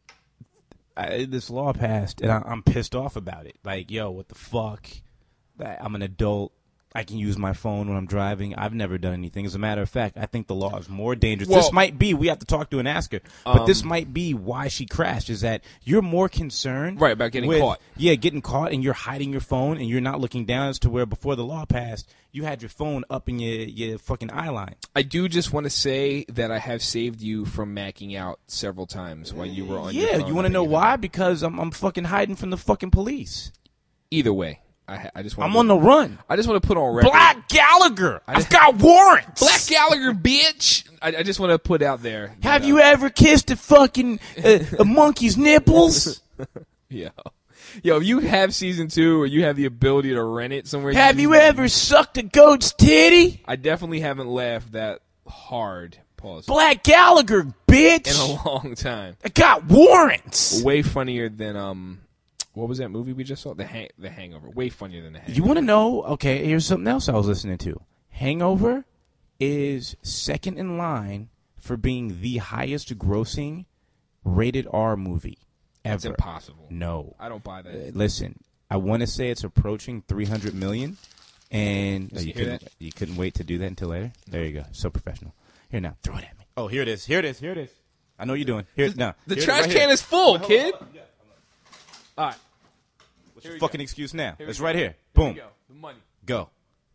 I, this law passed, and I, I'm pissed off about it. Like, yo, what the fuck? I- I'm an adult. I can use my phone when I'm driving. I've never done anything. As a matter of fact, I think the law is more dangerous. Well, this might be, we have to talk to and ask her, but um, this might be why she crashed, is that you're more concerned. Right, about getting with, caught. Yeah, getting caught, and you're hiding your phone, and you're not looking down, as to where before the law passed, you had your phone up in your, your fucking eye line. I do just want to say that I have saved you from macking out several times while you were on your Yeah, phone. you want to know why? Because I'm, I'm fucking hiding from the fucking police. Either way. I, I just want I'm on the run. I just want to put on record. Black Gallagher. I've got warrants. Black Gallagher, bitch. I, I just want to put out there. Have that, you uh, ever kissed a fucking uh, a monkey's nipples? Yo. Yo, if you have season two or you have the ability to rent it somewhere. Have you ever sucked a goat's titty? I definitely haven't laughed that hard. Pause. Black Gallagher, bitch. In a long time. I got warrants. Way funnier than, um, what was that movie we just saw? The hang- The Hangover. Way funnier than The Hangover. You want to know? Okay, here's something else I was listening to. Hangover is second in line for being the highest grossing rated R movie ever. That's impossible. No. I don't buy that. Uh, listen, I want to say it's approaching three hundred million, and oh, Does you, he hear couldn't, that? you couldn't wait to do that until later? There you go. So professional. Here now. Throw it at me. Oh, here it is. Here it is. Here it is. I know what you're doing. Here, now. The Here it is, trash right can here. is full, Hold on, kid. hold on. Yeah. All right. What's your fucking go. excuse now? Here we It's go. right here. Here Boom. we go. The money. Go.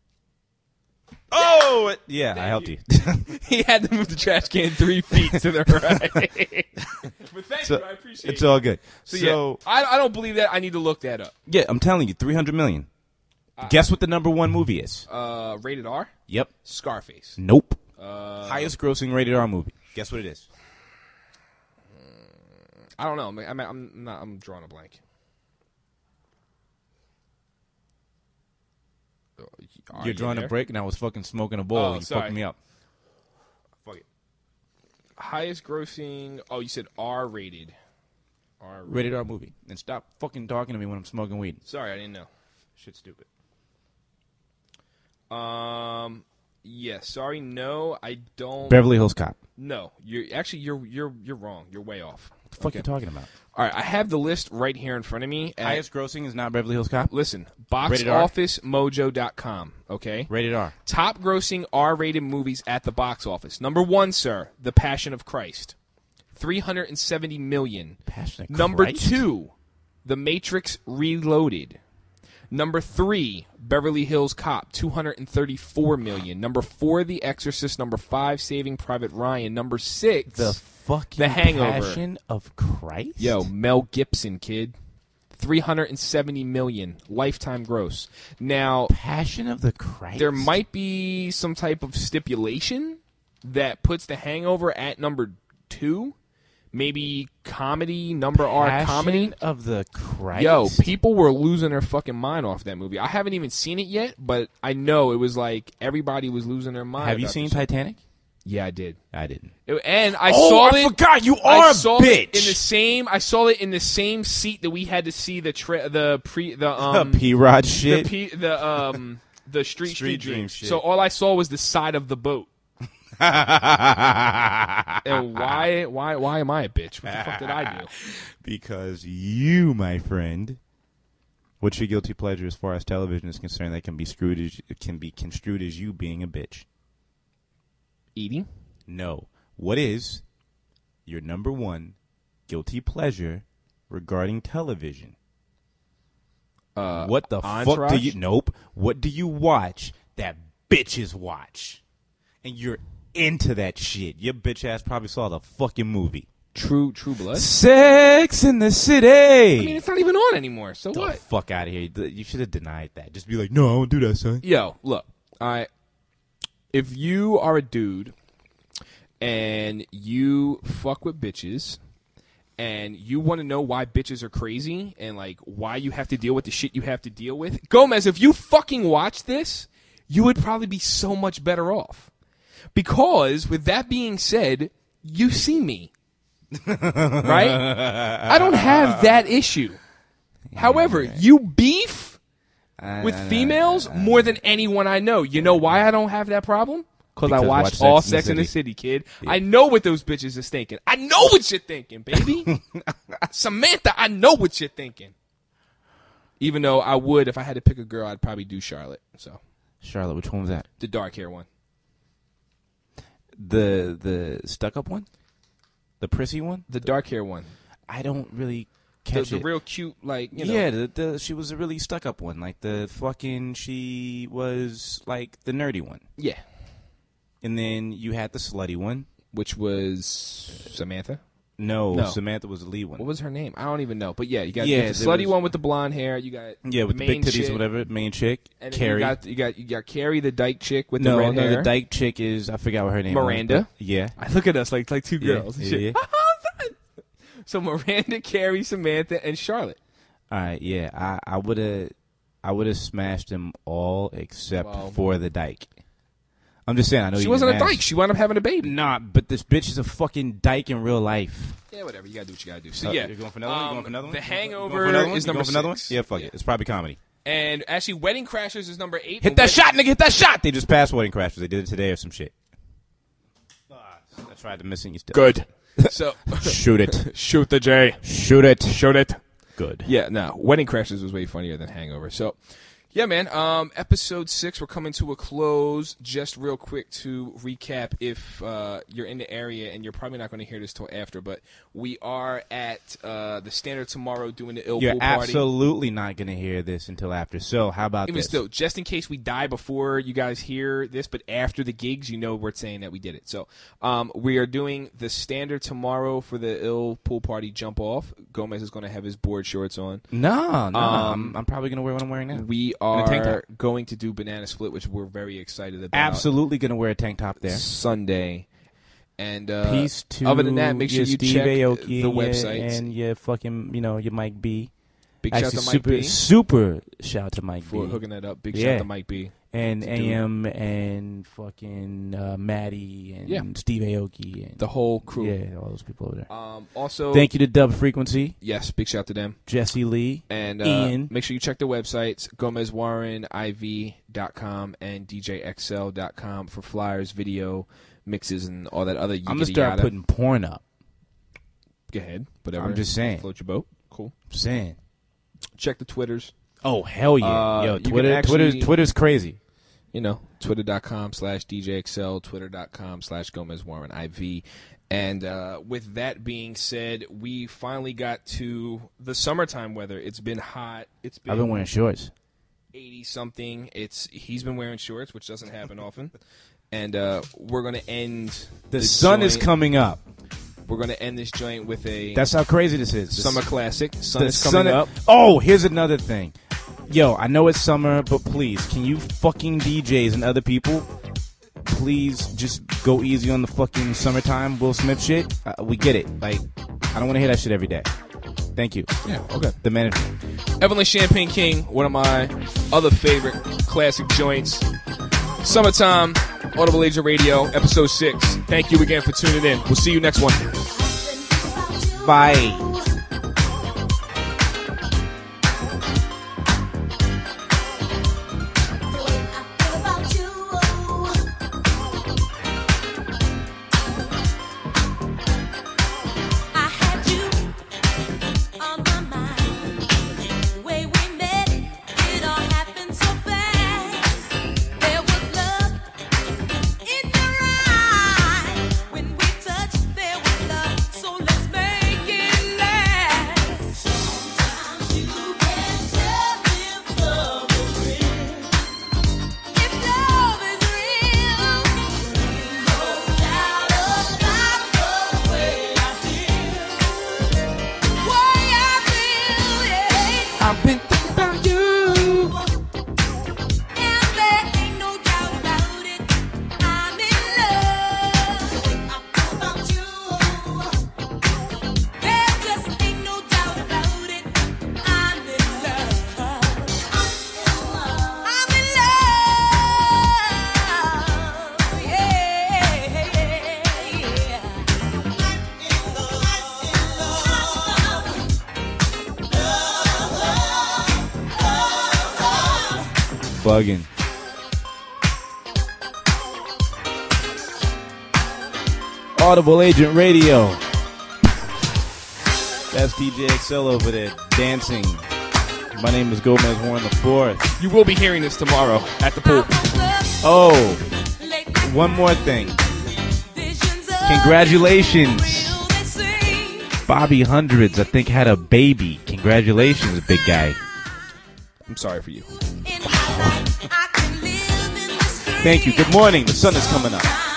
Oh, it- yeah, I helped you. He had to move the trash can three feet to the right. But thank So, you. I appreciate it's it. all good. So, So, yeah, I, I don't believe that. I need to look that up. yeah, I'm telling you, three hundred million. Guess what the number one movie is? Uh, rated R? Yep. Scarface. Nope. Uh, Highest grossing rated R movie. Guess what it is? I don't know. I'm, I'm not. I'm drawing a blank. Are You're you drawing there? a break, and I was fucking smoking a bowl. Oh, you sorry. fucked me up. Fuck it. Highest grossing. Oh, you said R rated. R rated. Rated R movie. And stop fucking talking to me when I'm smoking weed. Sorry, I didn't know. Shit's stupid. Um. Yeah. Sorry. No, I don't. Beverly Hills Cop. No. You're actually you're you're you're wrong. You're way off. What the fuck you talking about? All right. I have the list right here in front of me. at- Highest grossing is not Beverly Hills Cop. Listen, box Rated R? office mojo dot com, okay? Rated R. Top grossing R-rated movies at the box office. Number one, sir, The Passion of Christ. three hundred seventy million. Passion of Number Christ? two, The Matrix Reloaded. Number three, Beverly Hills Cop, two hundred thirty-four million. Number four, The Exorcist. Number five, Saving Private Ryan. Number six, The fucking The Hangover. Passion of Christ? Yo, Mel Gibson, kid. three hundred seventy million lifetime gross. Now, Passion of the Christ? there might be some type of stipulation that puts The Hangover at number two. Maybe comedy, number R Passion comedy. of the Christ? Yo, people were losing their fucking mind off that movie. I haven't even seen it yet, but I know it was like everybody was losing their mind. Have you about seen this. Titanic? Yeah, I did. I didn't. It- and I Oh, saw I it. forgot, you I are a saw bitch. It in the same. I saw it in the same seat that we had to see the tra- the pre the um The P-Rod shit? the P, the um the street street, Street dream. Dream shit. So all I saw was the side of the boat. And why why why am I a bitch? What the fuck did I do? Because you, my friend, what's your guilty pleasure as far as television is concerned that can be screwed as can be construed as you being a bitch? Eating? No. What is your number one guilty pleasure regarding television? Uh, what the fuck Entourage? do you? Nope. What do you watch that bitches watch? And you're into that shit. Your bitch ass probably saw the fucking movie. True True Blood. Sex in the City. I mean, it's not even on anymore. So the what? fuck out of here. You should have denied that. Just be like, no, I won't do that, son. Yo, look, I if you are a dude and you fuck with bitches and you want to know why bitches are crazy and like why you have to deal with the shit you have to deal with, Gomez, if you fucking watch this, you would probably be so much better off. Because with that being said, you see me. Right? I don't have that issue. However, you beef with females more than anyone I know. You know why I don't have that problem? Because I Because watched watch all Sex Sex in in the the City. City, kid. I know what those bitches is thinking. I know what you're thinking, baby. Samantha, I know what you're thinking. Even though I would, if I had to pick a girl, I'd probably do Charlotte. So Charlotte, which one was that? The dark hair one. The the stuck up one? The prissy one? The dark hair one. I don't really The, catch the it. real cute, like, you know. Yeah, the, the she was a really stuck up one. Like the fucking she was like the nerdy one. Yeah. And then you had the slutty one. Which was Samantha? No, No. Samantha was the lead one. What was her name? I don't even know. But yeah, you got Yeah, the there slutty was- one with the blonde hair. You got Yeah, with the big main titties chick, or whatever, main chick. And then Carrie. you got you got you got Carrie, the dyke chick with no, the red no, hair. the dyke chick is I forgot what her name Miranda. was. but- Yeah. I look at us like like two Yeah, girls. and yeah, shit. yeah. So Miranda, Carrie, Samantha, and Charlotte. All right, yeah. I I would have I would have smashed them all except Well- for the dyke. I'm just saying. I know She you wasn't a didn't dyke. ask. She wound up having a baby. Nah, but this bitch is a fucking dyke in real life. Yeah, whatever. You gotta do what you gotta do. So Uh, yeah, you're going for another one. You um, going for another one? The You going for- you Hangover going for another one? is You number going for another six. one? Yeah, fuck it. It's probably comedy. And actually, Wedding Crashers is number eight. Hit and that Wed- shot, nigga! Hit that shot! They just passed Wedding Crashers. They did it today or some shit. I tried to missing you still. Good. So Shoot it. shoot the J. Shoot it. Shoot it. Good. Yeah, no. Wedding Crashers was way funnier than Hangover. So, yeah, man. Um, episode six, we're coming to a close. Just real quick to recap, if uh, you're in the area, and you're probably not going to hear this till after, but we are at uh, the Standard tomorrow doing the Ill You're Pool Party. absolutely not going to hear this until after. So, how about Even this? still, just in case we die before you guys hear this, but after the gigs, you know we're saying that we did it. So um, we are doing the Standard tomorrow for the Ill Pool Party jump off. Gomez is going to have his board shorts on. No, no. Um, I'm, I'm probably going to wear what I'm wearing now. We And a tank are top. going to do Banana Split, which we're very excited about. Absolutely going to wear a tank top there. Sunday. And uh, Peace to other than that, make sure your you Steve check Aoki the and your- websites. and your fucking, you know, your Mike B. Big Actually, shout to Mike super, B super shout to Mike for B. hooking that up. Big Yeah. shout to Mike B. And to do A M and fucking uh, Maddie and Yeah. Steve Aoki and The whole crew. Yeah, all those people over there. Um, also, Thank you to Dub Frequency, yes, big shout to them. Jesse Lee, And uh, Ian. make sure you check the websites, Gomez Warren I V dot com and D J X L dot com for flyers, video, mixes, and all that other I'm gonna yiggity start yada. putting porn up. Go ahead. Whatever. I'm just saying. Float your boat. Cool. Just saying. Check the Twitters. Oh hell yeah, Uh, yo, you can Twitter, actually- Twitter's, Twitter's crazy. You know, twitter.com slash DJXL, twitter.com slash Gomez Warren IV. And uh, with that being said, we finally got to the summertime weather. It's been hot. It's been I've been wearing shorts. eighty something. It's he's been wearing shorts, which doesn't happen often. And uh, we're gonna end. The, sun is joint- coming up. We're gonna end this joint with a That's how crazy this is. The summer s- classic. Sun the is coming sun- up. Oh, here's another thing. Yo, I know it's summer, but please, can you fucking D Js and other people, please just go easy on the fucking summertime Will Smith shit? Uh, we get it. Like, I don't want to hear that shit every day. Thank you. Yeah. Okay. The manager. Evelyn Champagne King, one of my other favorite classic joints. Summertime, Audible Agent Radio, episode six. Thank you again for tuning in. We'll see you next one. Bye. I've been thinking about you. And there ain't no doubt about it. I'm in love. I feel about you. There just ain't no doubt about it. I'm in love. I'm in love. Yeah, yeah. Bugging. Audible Agent Radio. That's D J X L over there dancing, My name is Gomez Warren the Fourth. You will be hearing this tomorrow at the pool. Oh, one more thing. Congratulations. Bobby Hundreds, I think, had a baby. Congratulations, big guy. I'm sorry for you. Thank you. Good morning. The sun is coming up.